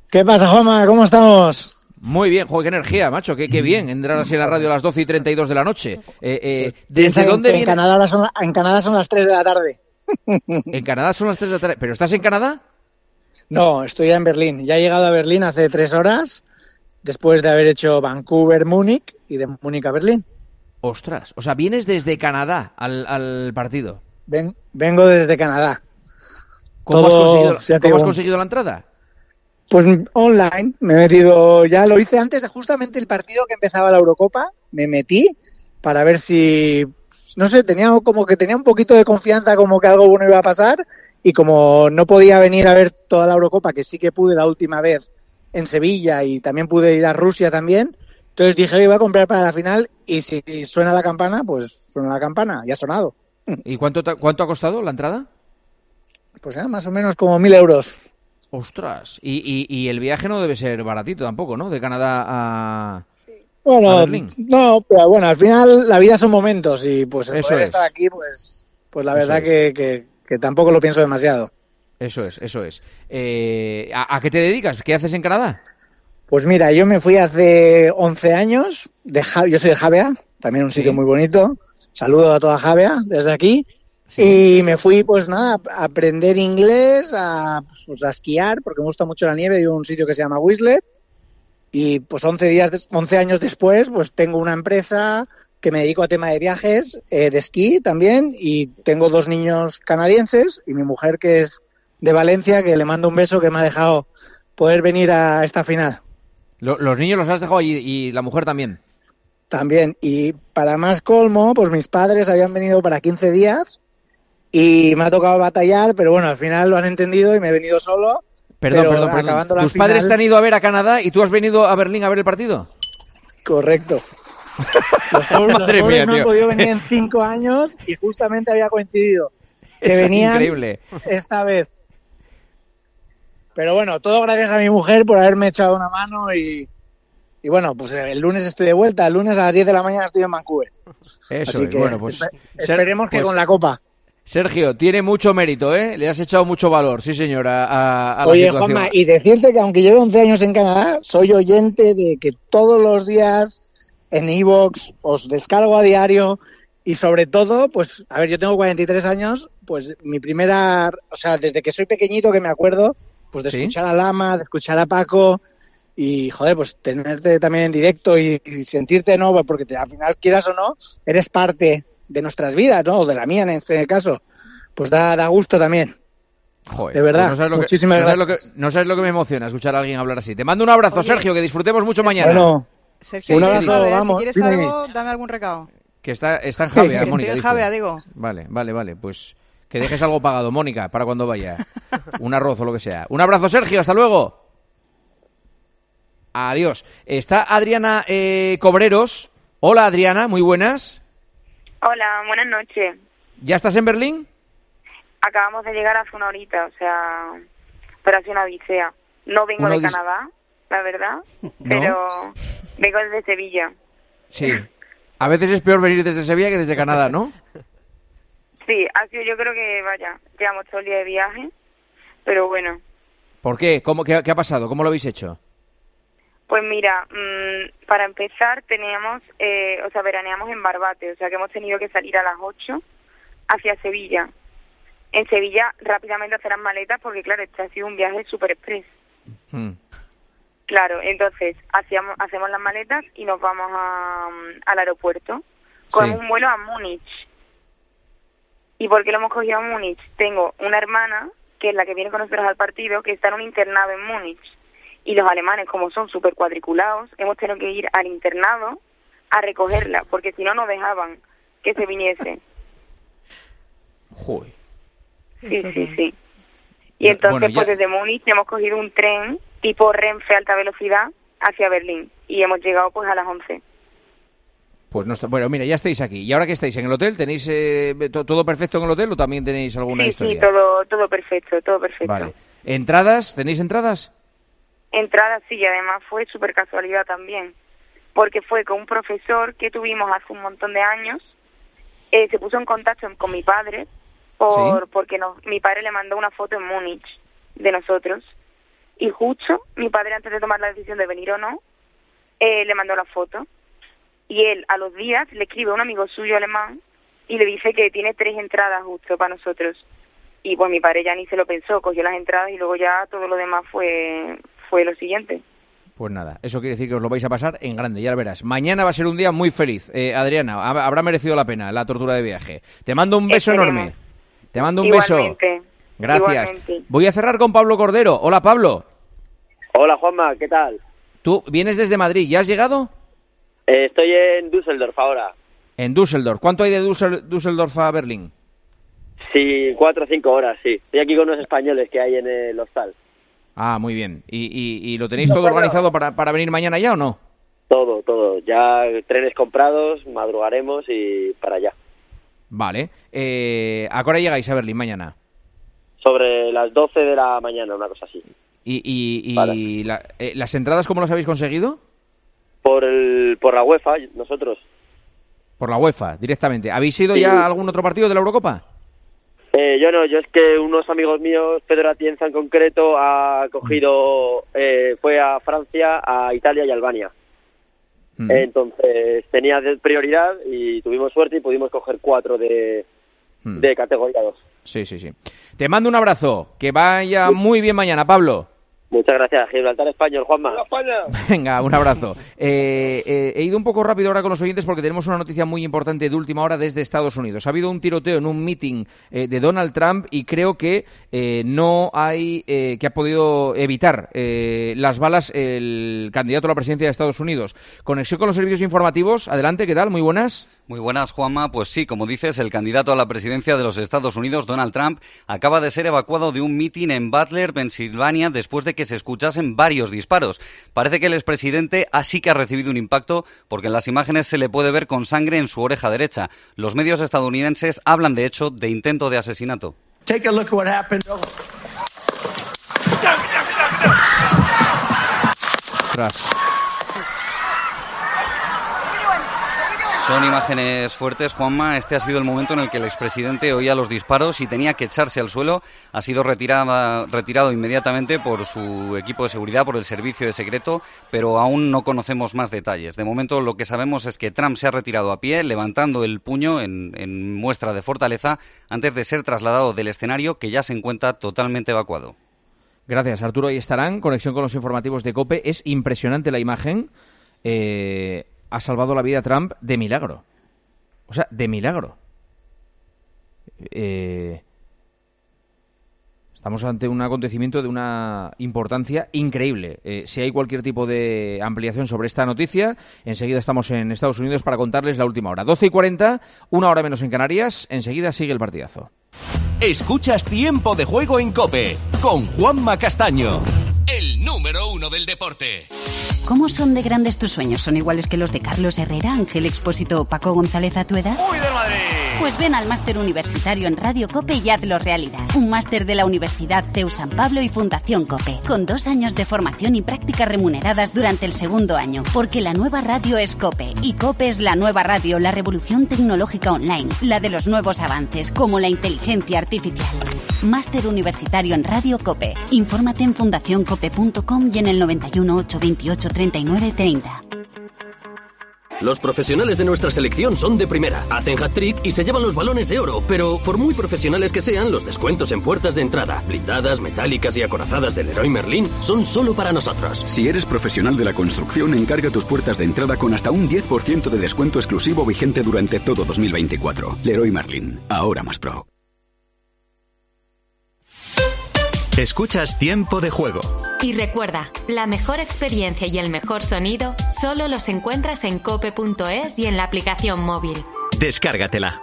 ¿Qué pasa, Juanma? ¿Cómo estamos? Muy bien, joder, qué energía, macho, qué, qué bien entrar así en la radio a las doce y treinta y dos de la noche. Eh, eh, ¿Desde en, dónde en viene? Canadá ahora son, en Canadá son las tres de la tarde. En Canadá son las tres de la tarde. ¿Pero estás en Canadá? No, estoy ya en Berlín. Ya he llegado a Berlín hace tres horas, después de haber hecho Vancouver-Múnich y de Múnich a Berlín. Ostras, o sea, vienes desde Canadá al, al partido. Ven, vengo desde Canadá. ¿Cómo, Todo, has, conseguido, ya ¿cómo has digo, conseguido la entrada? Pues online, me he metido, ya lo hice antes de justamente el partido que empezaba la Eurocopa, me metí para ver si, no sé, tenía como que tenía un poquito de confianza como que algo bueno iba a pasar, y como no podía venir a ver toda la Eurocopa, que sí que pude la última vez en Sevilla y también pude ir a Rusia también, entonces dije que iba a comprar para la final, y si suena la campana, pues suena la campana, ya ha sonado. ¿Y cuánto, te- cuánto ha costado la entrada? Pues era más o menos como mil euros. Ostras, y, y, y el viaje no debe ser baratito tampoco, ¿no? De Canadá a, Bueno, a Berlín. no, pero bueno, al final la vida son momentos y pues el Eso poder es. estar aquí, pues, pues la Eso verdad es. que, que, que tampoco lo pienso demasiado. Eso es, eso es. Eh, ¿a, a qué te dedicas? ¿Qué haces en Canadá? Pues mira, yo me fui hace once años, de Ja- yo soy de Javea, también un sitio Sí. muy bonito, saludo a toda Javea desde aquí, y me fui pues nada, a aprender inglés, a, pues, a esquiar, porque me gusta mucho la nieve, y un sitio que se llama Whistler, y pues once días, des- once años después, pues tengo una empresa que me dedico a tema de viajes, eh, de esquí también, y tengo dos niños canadienses, y mi mujer que es de Valencia, que le mando un beso, que me ha dejado poder venir a esta final. Lo- los niños los has dejado allí y la mujer también. También, y para más colmo, pues mis padres habían venido para quince días y me ha tocado batallar, pero bueno, al final lo han entendido y me he venido solo. Perdón, pero perdón, perdón. acabando la ¿Tus final- padres te han ido a ver a Canadá y tú has venido a Berlín a ver el partido? Correcto. Los pobres, Madre los pobres mía, no han tío. podido venir en cinco años y justamente había coincidido que Es venían increíble. esta vez. Pero bueno, todo gracias a mi mujer por haberme echado una mano y, y bueno, pues el lunes estoy de vuelta, el lunes a las diez de la mañana estoy en Vancouver. Eso Así es, que bueno, pues... espe- Ser- esperemos que pues, con la copa. Sergio, tiene mucho mérito, ¿eh? Le has echado mucho valor, sí señor, a, a- a la Oye, situación. Juanma, y decirte que aunque lleve once años en Canadá, soy oyente de que todos los días en iVoox os descargo a diario y sobre todo, pues, a ver, yo tengo cuarenta y tres años, pues mi primera, o sea, desde que soy pequeñito que me acuerdo, pues de ¿Sí? escuchar a Lama, de escuchar a Paco y, joder, pues tenerte también en directo y, y sentirte, ¿no? Porque te- al final, quieras o no, eres parte de nuestras vidas, ¿no? O de la mía en este caso. Pues da, da gusto también. Joder, de verdad, pues no sabes lo que- muchísimas no sabes lo gracias. que- no sabes lo que me emociona escuchar a alguien hablar así. Te mando un abrazo, Oye, Sergio, que disfrutemos mucho mañana. Bueno, Sergio, un estoy en abrazo, Javea, vamos, si quieres dime. algo, dame algún recado. Que está, está en Javea, Estoy Mónica. en dice. Javea, digo. Vale, vale, vale. Pues que dejes algo pagado, Mónica, para cuando vaya. Un arroz o lo que sea. Un abrazo, Sergio. Hasta luego. Adiós. Está Adriana eh, Cobreros. Hola, Adriana. Muy buenas. Hola, buenas noches. ¿Ya estás en Berlín? Acabamos de llegar hace una horita, o sea, pero ha sido una odisea. No vengo Una de odis- Canadá, la verdad, pero vengo desde Sevilla. Sí. A veces es peor venir desde Sevilla que desde Canadá, ¿no? Sí, ha sido, yo creo que, vaya, llevamos todo el día de viaje, pero bueno. ¿Por qué? ¿Cómo, qué, qué ha pasado? ¿Cómo lo habéis hecho? Pues mira, mmm, para empezar teníamos, eh, o sea, veraneamos en Barbate, o sea que hemos tenido que salir a las ocho hacia Sevilla. En Sevilla rápidamente hacer las maletas porque claro, este ha sido un viaje super express. Hmm. Claro, entonces hacíamos, hacemos las maletas y nos vamos a, al aeropuerto. Cogemos Sí. un vuelo a Múnich. ¿Y por qué lo hemos cogido a Múnich? Tengo una hermana, que es la que viene con nosotros al partido, que está en un internado en Múnich. Y los alemanes, como son súper cuadriculados, hemos tenido que ir al internado a recogerla, porque si no, no dejaban que se viniese. Joder. Sí, sí, sí. Y entonces, Bueno, ya- pues desde Múnich hemos cogido un tren tipo Renfe alta velocidad hacia Berlín. Y hemos llegado pues a las once. Pues no está... Bueno, mira, ya estáis aquí. ¿Y ahora qué estáis? ¿En el hotel? ¿Tenéis eh, to- todo perfecto en el hotel o también tenéis alguna Sí, historia? sí, todo, todo perfecto, todo perfecto. Vale. ¿Entradas? ¿Tenéis entradas? Entrada sí, y además fue súper casualidad también. Porque fue con un profesor que tuvimos hace un montón de años. Eh, se puso en contacto con mi padre por Sí. porque nos, mi padre le mandó una foto en Múnich de nosotros. Y justo mi padre, antes de tomar la decisión de venir o no, eh, le mandó la foto. Y él, a los días, le escribe a un amigo suyo alemán y le dice que tiene tres entradas justo para nosotros. Y pues mi padre ya ni se lo pensó, cogió las entradas y luego ya todo lo demás fue, fue lo siguiente. Pues nada, eso quiere decir que os lo vais a pasar en grande, ya lo verás. Mañana va a ser un día muy feliz. Eh, Adriana, habrá merecido la pena la tortura de viaje. Te mando un beso Esperemos. enorme. Te mando un Igualmente. beso. Gracias. Igualmente. Voy a cerrar con Pablo Cordero. Hola, Pablo. Hola, Juanma, ¿qué tal? Tú vienes desde Madrid, ¿ya has llegado? Eh, estoy en Düsseldorf ahora. En Düsseldorf. ¿Cuánto hay de Düssel- Düsseldorf a Berlín? Sí, cuatro o cinco horas, sí. Estoy aquí con unos españoles que hay en el hostal. Ah, muy bien. ¿Y, y, y lo tenéis todo organizado para, para venir mañana ya o no? Todo, todo. Ya trenes comprados, madrugaremos y para allá. Vale. Eh, ¿A qué hora llegáis a Berlín mañana? Sobre las doce de la mañana, una cosa así. ¿Y, y, y Vale. la, eh, las entradas cómo las habéis conseguido? Por el, por la UEFA, nosotros. Por la UEFA, directamente. ¿Habéis ido Sí. ya a algún otro partido de la Eurocopa? Eh, yo no, yo es que unos amigos míos, Pedro Atienza en concreto, ha cogido, eh, fue a Francia, a Italia y a Albania. Mm. Entonces tenía de prioridad y tuvimos suerte y pudimos coger cuatro de, Mm. de categoría dos. Sí, sí, sí. Te mando un abrazo. Que vaya muy bien mañana, Pablo. Muchas gracias. Gibraltar Español, Juanma. Venga, un abrazo. Eh, eh, he ido un poco rápido ahora con los oyentes porque tenemos una noticia muy importante de última hora desde Estados Unidos. Ha habido un tiroteo en un meeting eh, de Donald Trump y creo que eh, no hay eh, que ha podido evitar eh, las balas el candidato a la presidencia de Estados Unidos. Conexión con los servicios informativos. Adelante, ¿qué tal? Muy buenas. Muy buenas, Juanma. Pues sí, como dices, el candidato a la presidencia de los Estados Unidos, Donald Trump, acaba de ser evacuado de un mitin en Butler, Pensilvania, después de que se escuchasen varios disparos. Parece que el expresidente así que ha recibido un impacto, porque en las imágenes se le puede ver con sangre en su oreja derecha. Los medios estadounidenses hablan, de hecho, de intento de asesinato. Take a look at what happened. Tras. Son imágenes fuertes, Juanma. Este ha sido el momento en el que el expresidente oía los disparos y tenía que echarse al suelo. Ha sido retirada, retirado inmediatamente por su equipo de seguridad, por el servicio de secreto, pero aún no conocemos más detalles. De momento lo que sabemos es que Trump se ha retirado a pie, levantando el puño en, en muestra de fortaleza, antes de ser trasladado del escenario, que ya se encuentra totalmente evacuado. Gracias, Arturo. Ahí estarán. Conexión con los informativos de COPE. Es impresionante la imagen. Eh... Ha salvado la vida a Trump de milagro. O sea, de milagro. Eh, estamos ante un acontecimiento de una importancia increíble. Eh, si hay cualquier tipo de ampliación sobre esta noticia, enseguida estamos en Estados Unidos para contarles la última hora. doce y cuarenta, una hora menos en Canarias. Enseguida sigue el partidazo. Escuchas Tiempo de Juego en COPE con Juanma Castaño, el número uno del deporte. ¿Cómo son de grandes tus sueños? ¿Son iguales que los de Carlos Herrera, Ángel Expósito o Paco González a tu edad? ¡Uy, del Madrid! Pues ven al máster universitario en Radio COPE y hazlo realidad. Un máster de la Universidad C E U San Pablo y Fundación COPE, con dos años de formación y prácticas remuneradas durante el segundo año. Porque la nueva radio es COPE, y COPE es la nueva radio, la revolución tecnológica online, la de los nuevos avances, como la inteligencia artificial. Máster universitario en Radio COPE. Infórmate en fundación cope punto com y en el noventa y uno, ochocientos veintiocho, treinta y nueve treinta. Los profesionales de nuestra selección son de primera, hacen hat-trick y se llevan los balones de oro, pero por muy profesionales que sean, los descuentos en puertas de entrada, blindadas, metálicas y acorazadas del Leroy Merlin son solo para nosotros. Si eres profesional de la construcción, encarga tus puertas de entrada con hasta un diez por ciento de descuento exclusivo vigente durante todo dos mil veinticuatro. Leroy Merlin, ahora más pro. Escuchas Tiempo de Juego. Y recuerda, la mejor experiencia y el mejor sonido solo los encuentras en cope punto es y en la aplicación móvil. Descárgatela.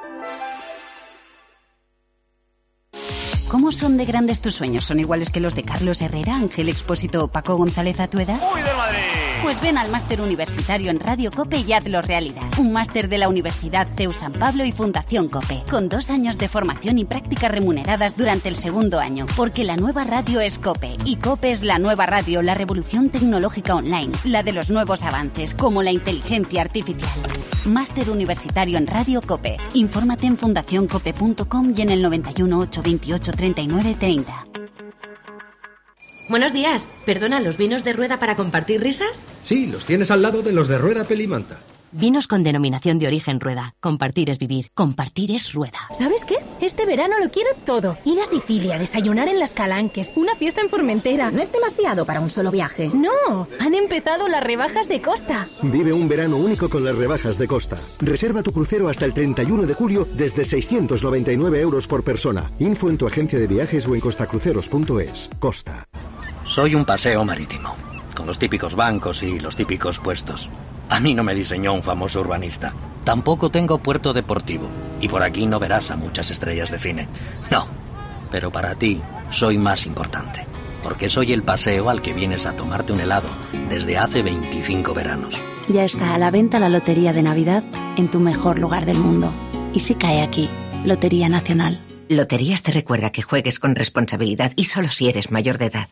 ¿Cómo son de grandes tus sueños? ¿Son iguales que los de Carlos Herrera, Ángel Expósito o Paco González a tu edad? ¡Uy, del Madrid! Pues ven al máster universitario en Radio COPE y hazlo realidad. Un máster de la Universidad C E U San Pablo y Fundación COPE, con dos años de formación y prácticas remuneradas durante el segundo año. Porque la nueva radio es COPE, y COPE es la nueva radio, la revolución tecnológica online, la de los nuevos avances, como la inteligencia artificial. Máster universitario en Radio COPE. Infórmate en fundación cope punto com y en el noventa y uno, ochocientos veintiocho, treinta y nueve treinta. Buenos días. Perdona, ¿los vinos de Rueda para compartir risas? Sí, los tienes al lado de los de Rueda Pelimanta. Vinos con denominación de origen Rueda. Compartir es vivir. Compartir es Rueda. ¿Sabes qué? Este verano lo quiero todo. Ir a Sicilia, desayunar en Las Calanques, una fiesta en Formentera. ¿No es demasiado para un solo viaje? No, han empezado las rebajas de Costa. Vive un verano único con las rebajas de Costa. Reserva tu crucero hasta el treinta y uno de julio desde seiscientos noventa y nueve euros por persona. Info en tu agencia de viajes o en costacruceros punto es. Costa. Soy un paseo marítimo, con los típicos bancos y los típicos puestos. A mí no me diseñó un famoso urbanista. Tampoco tengo puerto deportivo. Y por aquí no verás a muchas estrellas de cine. No. Pero para ti soy más importante. Porque soy el paseo al que vienes a tomarte un helado desde hace veinticinco veranos. Ya está a la venta la Lotería de Navidad en tu mejor lugar del mundo. Y si cae aquí, Lotería Nacional. Loterías te recuerda que juegues con responsabilidad y solo si eres mayor de edad.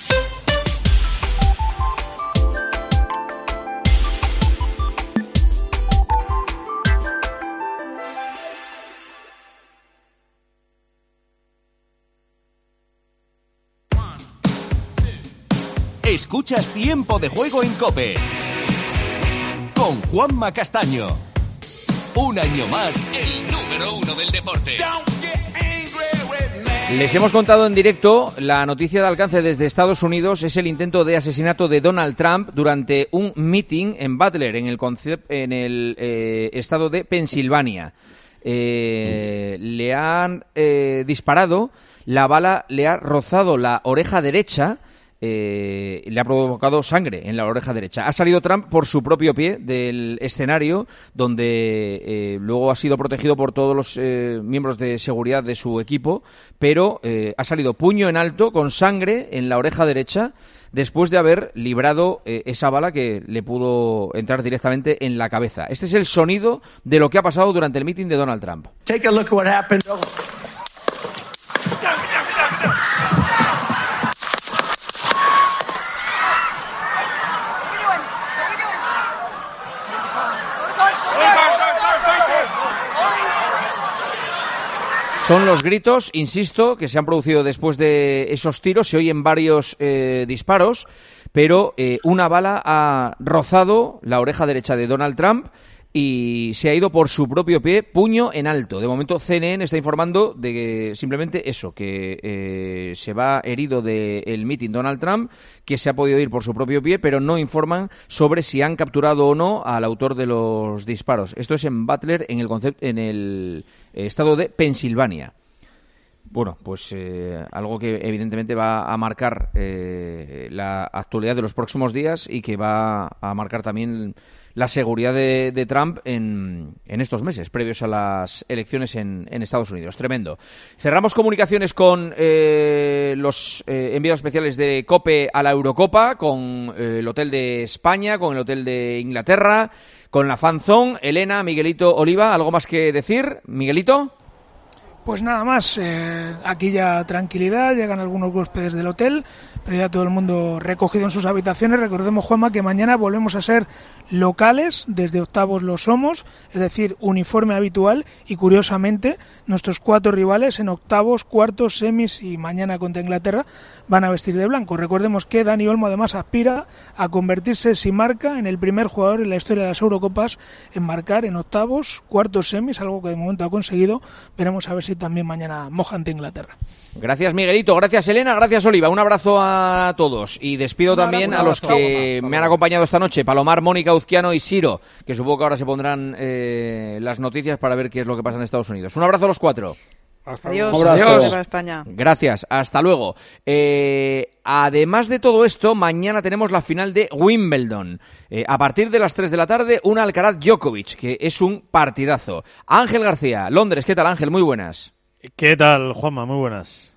Escuchas Tiempo de Juego en COPE con Juanma Castaño. Un año más, el número uno del deporte. Les hemos contado en directo la noticia de alcance desde Estados Unidos. Es el intento de asesinato de Donald Trump durante un meeting en Butler, en el, concept, en el eh, estado de Pensilvania. Eh, le han eh, disparado, la bala le ha rozado la oreja derecha. Eh, le ha provocado sangre en la oreja derecha. Ha salido Trump por su propio pie del escenario, donde eh, luego ha sido protegido por todos los eh, miembros de seguridad de su equipo, pero eh, ha salido puño en alto, con sangre en la oreja derecha, después de haber librado eh, esa bala que le pudo entrar directamente en la cabeza. Este es el sonido de lo que ha pasado durante el meeting de Donald Trump. Take a look at what happened. Son los gritos, insisto, que se han producido después de esos tiros. Se oyen varios eh, disparos, pero eh, una bala ha rozado la oreja derecha de Donald Trump y se ha ido por su propio pie, puño en alto. De momento C N N está informando de que simplemente eso, que eh, se va herido del meeting Donald Trump, que se ha podido ir por su propio pie, pero no informan sobre si han capturado o no al autor de los disparos. Esto es en Butler, en el, concept, en el estado de Pensilvania. Bueno, pues eh, algo que evidentemente va a marcar eh, la actualidad de los próximos días y que va a marcar también la seguridad de, de Trump en, en estos meses previos a las elecciones en, en Estados Unidos. Tremendo. Cerramos comunicaciones con eh, los eh, enviados especiales de COPE a la Eurocopa, con eh, el Hotel de España, con el Hotel de Inglaterra, con la Fan Zone. Elena, Miguelito, Oliva, ¿algo más que decir? Miguelito. Pues nada más, eh, aquí ya tranquilidad, llegan algunos huéspedes del hotel, pero ya todo el mundo recogido en sus habitaciones. Recordemos, Juanma, que mañana volvemos a ser locales, desde octavos lo somos, es decir, uniforme habitual, y curiosamente nuestros cuatro rivales en octavos, cuartos, semis y mañana contra Inglaterra van a vestir de blanco. Recordemos que Dani Olmo además aspira a convertirse, si marca, en el primer jugador en la historia de las Eurocopas en marcar en octavos, cuartos, semis, algo que de momento ha conseguido. Veremos a ver si también mañana moja ante Inglaterra. Gracias, Miguelito, gracias, Elena, gracias, Oliva. Un abrazo a todos y despido también a los que me han acompañado esta noche: Palomar, Mónica, Uzquiano y Siro, que supongo que ahora se pondrán eh, las noticias para ver qué es lo que pasa en Estados Unidos. Un abrazo a los cuatro. Hasta Adiós, luego. adiós para España. Gracias, hasta luego. Eh, además de todo esto, mañana tenemos la final de Wimbledon. Eh, a partir de las tres de la tarde, una Alcaraz-Djokovic, que es un partidazo. Ángel García, Londres, ¿qué tal, Ángel? Muy buenas. ¿Qué tal, Juanma? Muy buenas.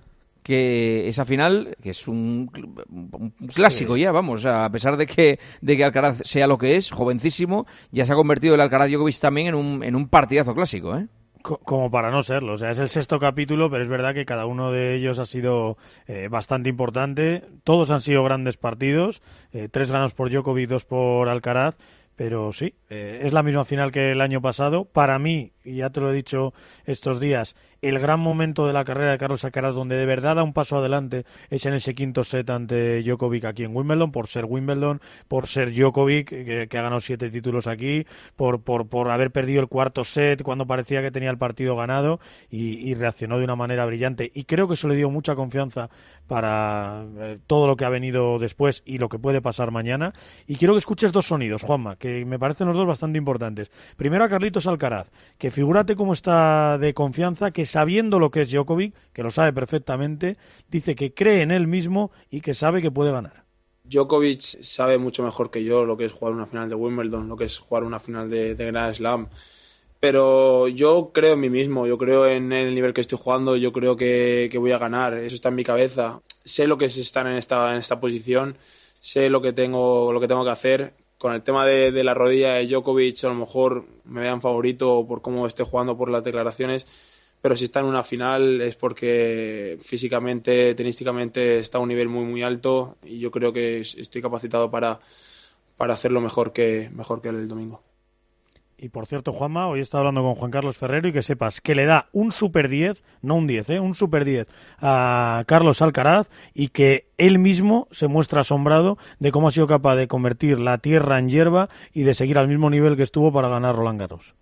Que esa final, que es un, un clásico sí. ya, vamos, a pesar de que de que Alcaraz sea lo que es, jovencísimo, ya se ha convertido el Alcaraz-Djokovic también en un, en un partidazo clásico, ¿eh? Como para no serlo, o sea, es el sexto capítulo, pero es verdad que cada uno de ellos ha sido eh, bastante importante. Todos han sido grandes partidos, eh, tres ganos por Djokovic, dos por Alcaraz, pero sí, eh, es la misma final que el año pasado. Para mí, y ya te lo he dicho estos días, el gran momento de la carrera de Carlos Alcaraz, donde de verdad da un paso adelante, es en ese quinto set ante Djokovic aquí en Wimbledon, por ser Wimbledon, por ser Djokovic, que, que ha ganado siete títulos aquí, por, por, por haber perdido el cuarto set cuando parecía que tenía el partido ganado, y, y reaccionó de una manera brillante. Y creo que eso le dio mucha confianza para eh, todo lo que ha venido después y lo que puede pasar mañana. Y quiero que escuches dos sonidos, Juanma, que me parecen los dos bastante importantes. Primero a Carlitos Alcaraz, que figúrate cómo está de confianza, que sabiendo lo que es Djokovic, que lo sabe perfectamente, dice que cree en él mismo y que sabe que puede ganar. Djokovic sabe mucho mejor que yo lo que es jugar una final de Wimbledon, lo que es jugar una final de, de Grand Slam. Pero yo creo en mí mismo, yo creo en el nivel que estoy jugando, yo creo que, que voy a ganar, eso está en mi cabeza. Sé lo que es estar en esta, en esta posición, sé lo que tengo, lo que tengo que hacer. Con el tema de, de la rodilla de Djokovic, a lo mejor me vean favorito por cómo esté jugando, por las declaraciones, pero si está en una final es porque físicamente, tenísticamente está a un nivel muy muy alto y yo creo que estoy capacitado para, para hacerlo mejor que, mejor que el domingo. Y por cierto, Juanma, hoy he estado hablando con Juan Carlos Ferrero y que sepas que le da un super diez, no un diez, ¿eh? un super diez a Carlos Alcaraz, y que él mismo se muestra asombrado de cómo ha sido capaz de convertir la tierra en hierba y de seguir al mismo nivel que estuvo para ganar Roland Garros.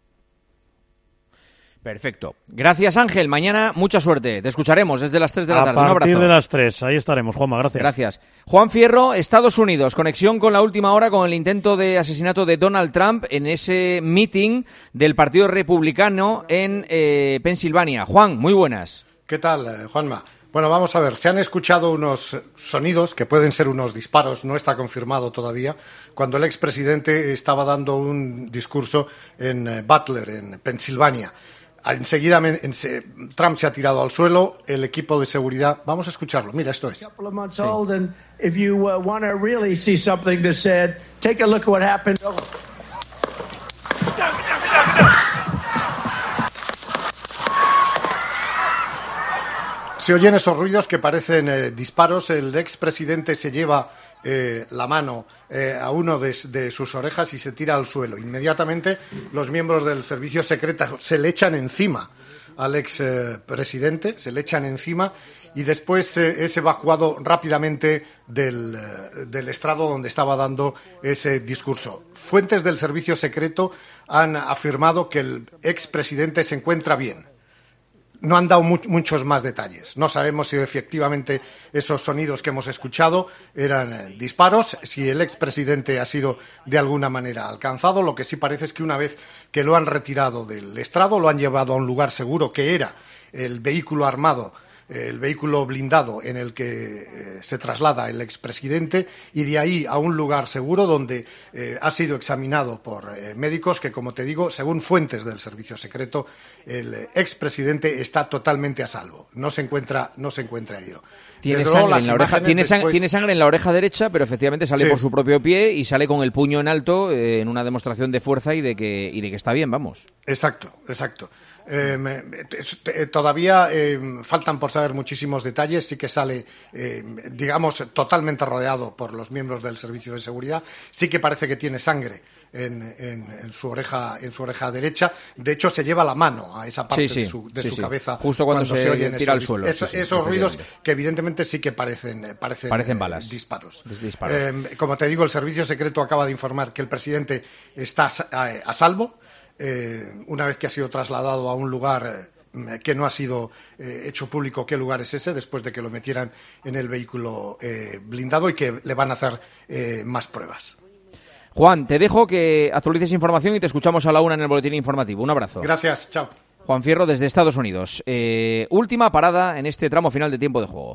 Perfecto. Gracias, Ángel. Mañana mucha suerte. Te escucharemos desde las tres de la tarde. A Un abrazo. partir de las tres. Ahí estaremos, Juanma. Gracias. Gracias. Juan Fierro, Estados Unidos. Conexión con la última hora con el intento de asesinato de Donald Trump en ese meeting del Partido Republicano en eh, Pensilvania. Juan, muy buenas. ¿Qué tal, Juanma? Bueno, vamos a ver. Se han escuchado unos sonidos que pueden ser unos disparos. No está confirmado todavía. Cuando el expresidente estaba dando un discurso en eh, Butler, en Pensilvania. Enseguida en, se, Trump se ha tirado al suelo, el equipo de seguridad. Vamos a escucharlo. Mira, esto es. Sí. Se oyen esos ruidos que parecen eh, disparos. El expresidente se lleva eh, la mano eh, a uno de, de sus orejas y se tira al suelo. Inmediatamente los miembros del servicio secreto se le echan encima al expresidente, eh, se le echan encima y después eh, es evacuado rápidamente del, eh, del estrado donde estaba dando ese discurso. Fuentes del servicio secreto han afirmado que el expresidente se encuentra bien. No han dado mu- muchos más detalles. No sabemos si efectivamente esos sonidos que hemos escuchado eran eh, disparos, si el expresidente ha sido de alguna manera alcanzado. Lo que sí parece es que una vez que lo han retirado del estrado, lo han llevado a un lugar seguro, que era el vehículo armado, el vehículo blindado en el que eh, se traslada el expresidente, y de ahí a un lugar seguro donde eh, ha sido examinado por eh, médicos que, como te digo, según fuentes del servicio secreto, el eh, expresidente está totalmente a salvo. No se encuentra, no se encuentra herido. Tiene sangre, en la oreja, tiene, sang- después... tiene sangre en la oreja derecha, pero efectivamente sale sí. por su propio pie y sale con el puño en alto eh, en una demostración de fuerza y de que y de que está bien, vamos. Exacto, exacto. Eh, me, te, todavía eh, faltan por saber muchísimos detalles. Sí que sale, eh, digamos, totalmente rodeado por los miembros del servicio de seguridad. Sí que parece que tiene sangre en, en, en su oreja, en su oreja derecha. De hecho, se lleva la mano a esa parte sí, sí, de su, de sí, su sí. cabeza justo cuando, cuando se, se oyen tira esos, al suelo. Esos, sí, sí, esos ruidos que evidentemente sí que parecen, parecen, parecen eh, balas. disparos. disparos. Eh, como te digo, el servicio secreto acaba de informar que el presidente está a, a salvo. Eh, una vez que ha sido trasladado a un lugar eh, que no ha sido eh, hecho público qué lugar es ese, después de que lo metieran en el vehículo eh, blindado y que le van a hacer eh, más pruebas. Juan, te dejo que actualices información y te escuchamos a la una en el boletín informativo. Un abrazo. Gracias, chao. Juan Fierro desde Estados Unidos. Eh, última parada en este tramo final de tiempo de juego.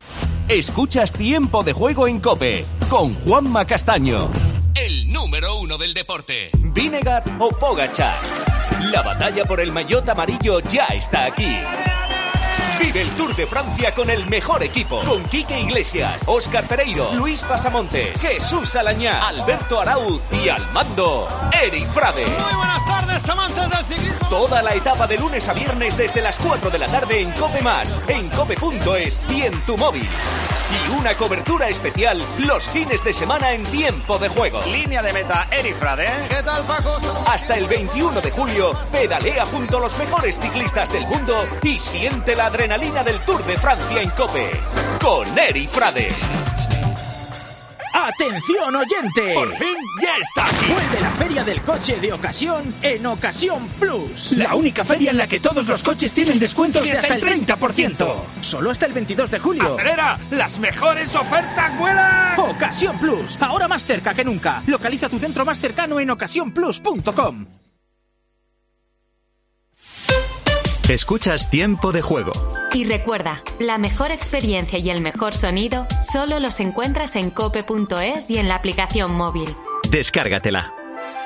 Escuchas Tiempo de Juego en COPE con Juanma Castaño. El número uno del deporte. Vinegar o Pogačar. La batalla por el maillot amarillo ya está aquí. Vive el Tour de Francia con el mejor equipo. Con Quique Iglesias, Óscar Pereiro, Luis Pasamontes, Jesús Alañá, Alberto Arauz y al mando, Eric Frade. Muy buenas tardes, amantes del ciclismo. Toda la etapa de lunes a viernes desde las cuatro de la tarde en COPE más, en cope punto es y en tu móvil. y una cobertura especial los fines de semana en Tiempo de Juego. Línea de meta, Eri Frade. ¿Qué tal, Paco? Hasta el veintiuno de julio, pedalea junto a los mejores ciclistas del mundo y siente la adrenalina del Tour de Francia en COPE. Con Eri Frade. ¡Atención, oyente! ¡Por fin ya está aquí! Vuelve la Feria del Coche de Ocasión en Ocasión Plus. La única feria en la que todos los coches tienen descuentos de hasta el treinta por ciento. Solo hasta el veintidós de julio. ¡Acelera! ¡Las mejores ofertas vuelan! Ocasión Plus, ahora más cerca que nunca. Localiza tu centro más cercano en ocasión plus punto com. Escuchas Tiempo de Juego. Y recuerda, la mejor experiencia y el mejor sonido solo los encuentras en cope punto es y en la aplicación móvil. Descárgatela.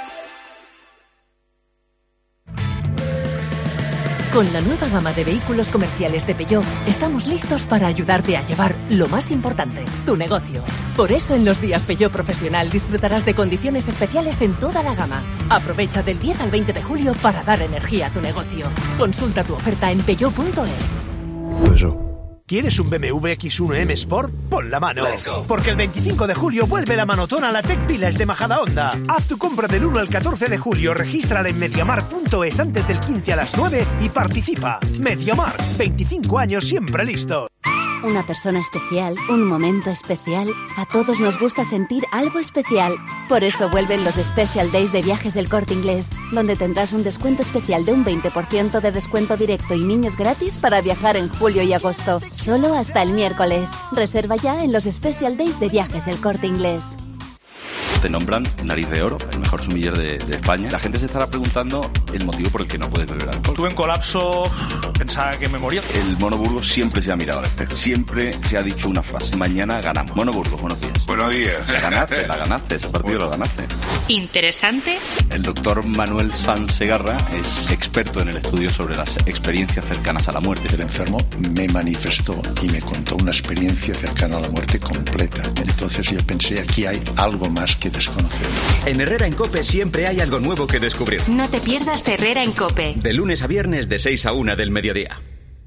Con la nueva gama de vehículos comerciales de Peugeot, estamos listos para ayudarte a llevar lo más importante, tu negocio. Por eso en los días Peugeot Profesional disfrutarás de condiciones especiales en toda la gama. Aprovecha del diez al veinte de julio para dar energía a tu negocio. Consulta tu oferta en peugeot punto es. Eso. ¿Quieres un B M W X uno M Sport? Pon la mano. Porque el veinticinco de julio vuelve la manotona a la Tech Village de Majadahonda. Haz tu compra del uno al catorce de julio, regístrala en mediamar punto es antes del quince a las nueve y participa. Mediamar, veinticinco años siempre listo. Una persona especial, un momento especial. A todos nos gusta sentir algo especial. Por eso vuelven los Special Days de Viajes del Corte Inglés, donde tendrás un descuento especial de un veinte por ciento de descuento directo y niños gratis para viajar en julio y agosto. Solo hasta el miércoles. Reserva ya en los Special Days de Viajes del Corte Inglés. Te nombran Nariz de Oro, el mejor sumiller de, de España. La gente se estará preguntando el motivo por el que no puedes beber alcohol. Tuve un colapso, pensaba que me moría. El Mono Burgos siempre se ha mirado al espejo. Siempre se ha dicho una frase: mañana ganamos. Mono Burgos, buenos días. Buenos días. La ganaste, la ganaste, ese partido lo ganaste. ¿Interesante? El doctor Manuel Sanz Segarra es experto en el estudio sobre las experiencias cercanas a la muerte. El enfermo me manifestó y me contó una experiencia cercana a la muerte completa. Entonces yo pensé, aquí hay algo más que desconocemos. En Herrera en COPE siempre hay algo nuevo que descubrir. No te pierdas Herrera en COPE. De lunes a viernes de seis a una del mediodía.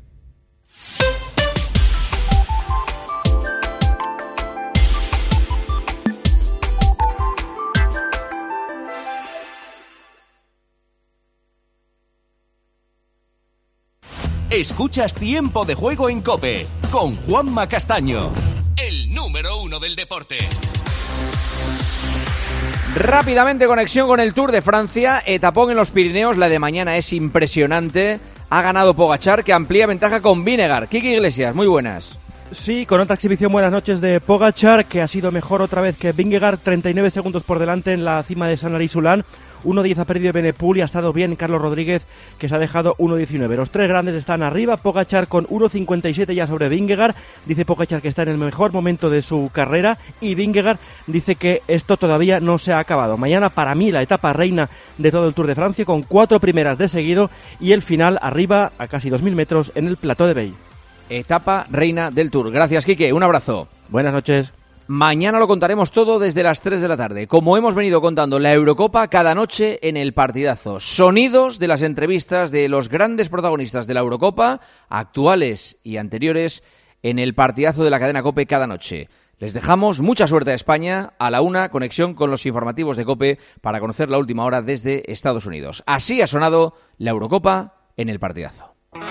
Escuchas Tiempo de Juego en COPE con Juanma Castaño, el número uno del deporte. Rápidamente conexión con el Tour de Francia, etapón en los Pirineos, la de mañana es impresionante. Ha ganado Pogačar, que amplía ventaja con Vingegaard. Kiki Iglesias, muy buenas. Sí, con otra exhibición, buenas noches de Pogačar, que ha sido mejor otra vez que Vingegaard, treinta y nueve segundos por delante en la cima de San Lary-Soulan. uno diez ha perdido Benepul y ha estado bien Carlos Rodríguez, que se ha dejado uno diecinueve. Los tres grandes están arriba, Pogačar con uno cincuenta y siete ya sobre Vingegaard. Dice Pogačar que está en el mejor momento de su carrera y Vingegaard dice que esto todavía no se ha acabado. Mañana para mí la etapa reina de todo el Tour de Francia, con cuatro primeras de seguido y el final arriba a casi dos mil metros en el Plateau de Bay. Etapa reina del Tour. Gracias, Quique. Un abrazo. Buenas noches. Mañana lo contaremos todo desde las tres de la tarde. Como hemos venido contando la Eurocopa cada noche en el partidazo. Sonidos de las entrevistas de los grandes protagonistas de la Eurocopa, actuales y anteriores, en el partidazo de la cadena COPE cada noche. Les dejamos mucha suerte a España. A la una, conexión con los informativos de COPE para conocer la última hora desde Estados Unidos. Así ha sonado la Eurocopa en el partidazo.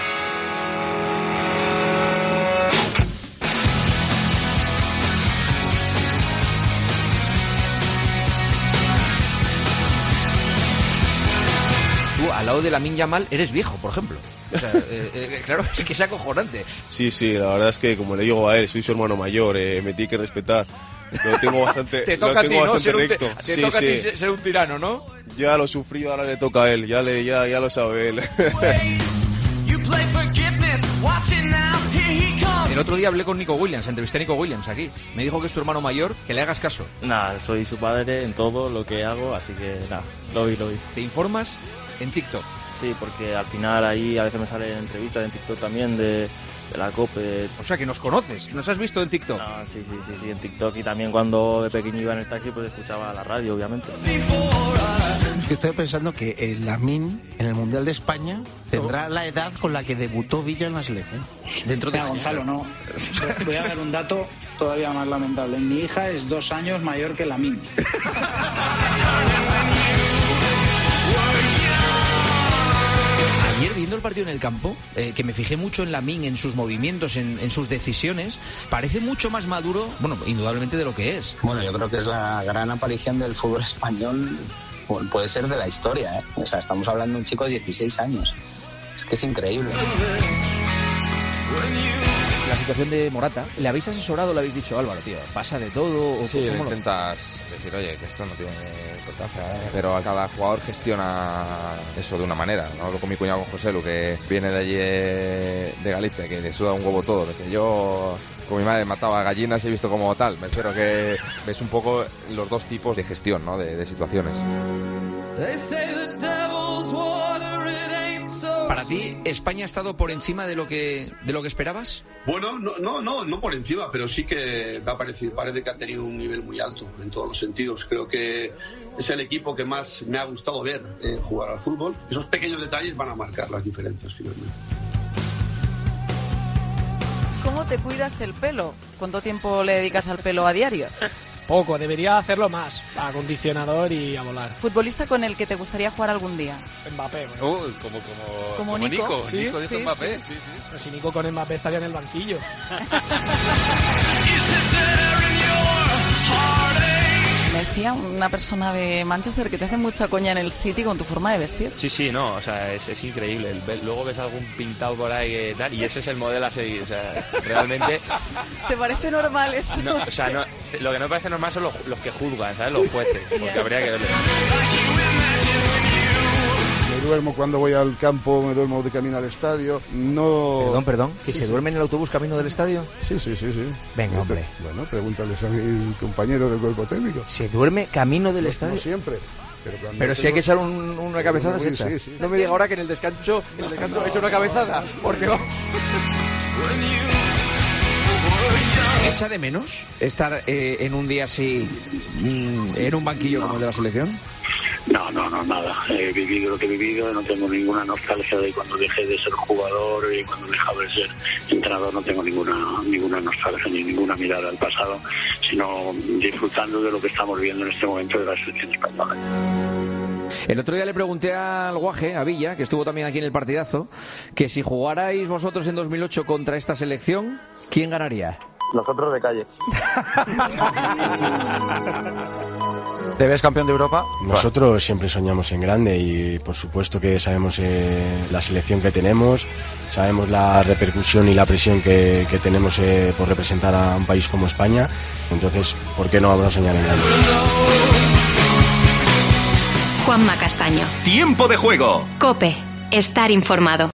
Tú, al lado de Lamine Yamal, eres viejo, por ejemplo. O sea, eh, eh, claro, es que es acojonante. Sí, sí, la verdad es que, como le digo a él, soy su hermano mayor, eh, me tiene que respetar. Lo tengo bastante Te toca lo tengo a ti, ¿no? Ser un, recto. te sí, toca sí. a ti ser un tirano, ¿no? Ya lo sufrí, ahora le toca a él, ya, le, ya, ya lo sabe él. El otro día hablé con Nico Williams, entrevisté a Nico Williams aquí. Me dijo que es tu hermano mayor, que le hagas caso. Nada, soy su padre en todo lo que hago, así que nada, lo vi, lo vi. ¿Te informas en TikTok? Sí, porque al final ahí a veces me salen entrevistas en TikTok también de, de la COPE. O sea, que nos conoces, ¿nos has visto en TikTok? No, sí, sí, sí, sí, en TikTok, y también cuando de pequeño iba en el taxi pues escuchaba la radio, obviamente. Estoy pensando que el Lamine en el Mundial de España tendrá la edad con la que debutó Villa en la selección. Dentro de Mira, Gonzalo, no. Voy a dar un dato todavía más lamentable. Mi hija es dos años mayor que Lamine. Ayer viendo el partido en el campo, eh, que me fijé mucho en Lamine, en sus movimientos, en, en sus decisiones, parece mucho más maduro, bueno, indudablemente de lo que es. Bueno, yo creo que es la gran aparición del fútbol español, puede ser de la historia, ¿eh? O sea, estamos hablando de un chico de dieciséis años. Es que es increíble. La situación de Morata, ¿le habéis asesorado o le habéis dicho, Álvaro, tío, pasa de todo? O sí, ¿cómo le lo... intentas decir, oye, que esto no tiene importancia, ¿eh? Pero a cada jugador gestiona eso de una manera, ¿no? Hablo con mi cuñado, con José Lu, que viene de allí de Galicia, que le suda un huevo todo, de que yo... Con mi madre mataba gallinas y he visto como tal. Me refiero que ves un poco los dos tipos de gestión, ¿no? De, de situaciones. ¿Para ti España ha estado por encima de lo que de lo que esperabas? Bueno, no, no, no, no por encima, pero sí que me ha parecido, parece que ha tenido un nivel muy alto en todos los sentidos. Creo que es el equipo que más me ha gustado ver eh, jugar al fútbol. Esos pequeños detalles van a marcar las diferencias finalmente. ¿Cómo te cuidas el pelo? ¿Cuánto tiempo le dedicas al pelo a diario? Poco, debería hacerlo más. Acondicionador y a volar. ¿Futbolista con el que te gustaría jugar algún día? Mbappé. Bueno. Uh, como, como, como, como Nico. Nico. ¿Sí? Nico dice sí, Mbappé. Sí. Sí, sí. Pero si Nico con Mbappé estaría en el banquillo. Me decía una persona de Manchester que te hace mucha coña en el City con tu forma de vestir. Sí, sí, no, o sea, es, es increíble. El, luego ves algún pintado por ahí que tal, y ese es el modelo a seguir. O sea, realmente... ¿Te parece normal esto? No, o sea, no, lo que no me parece normal son los, los que juzgan, ¿sabes? Los jueces, porque habría que verlo. Me duermo cuando voy al campo, me duermo de camino al estadio. No. Perdón, perdón, ¿que sí, se sí. duerme en el autobús camino del estadio? Sí, sí, sí, sí. Venga, hombre. Bueno, pregúntales a mis compañeros del cuerpo técnico. ¿Se duerme camino del no, estadio? No siempre. Pero, pero si tengo... hay que echar un, una cabezada, sí, se echa. Sí, sí. No me diga ahora que en el descanso, en el descanso he hecho una cabezada, porque va. ¿Echa de menos estar eh, en un día así, mmm, en un banquillo como el de la selección? No, no, no, nada. He vivido lo que he vivido, no tengo ninguna nostalgia de cuando dejé de ser jugador y cuando dejaba de ser entrenador, no tengo ninguna ninguna nostalgia ni ninguna mirada al pasado, sino disfrutando de lo que estamos viendo en este momento de la selección española. El otro día le pregunté al Guaje, a Villa, que estuvo también aquí en el partidazo, que si jugarais vosotros en dos mil ocho contra esta selección, ¿quién ganaría? Nosotros de calle. ¿Te ves campeón de Europa? Nosotros siempre soñamos en grande y por supuesto que sabemos eh, la selección que tenemos, sabemos la repercusión y la presión que, que tenemos eh, por representar a un país como España, entonces ¿por qué no vamos a soñar en grande? Juanma Castaño. Tiempo de juego. COPE. Estar informado.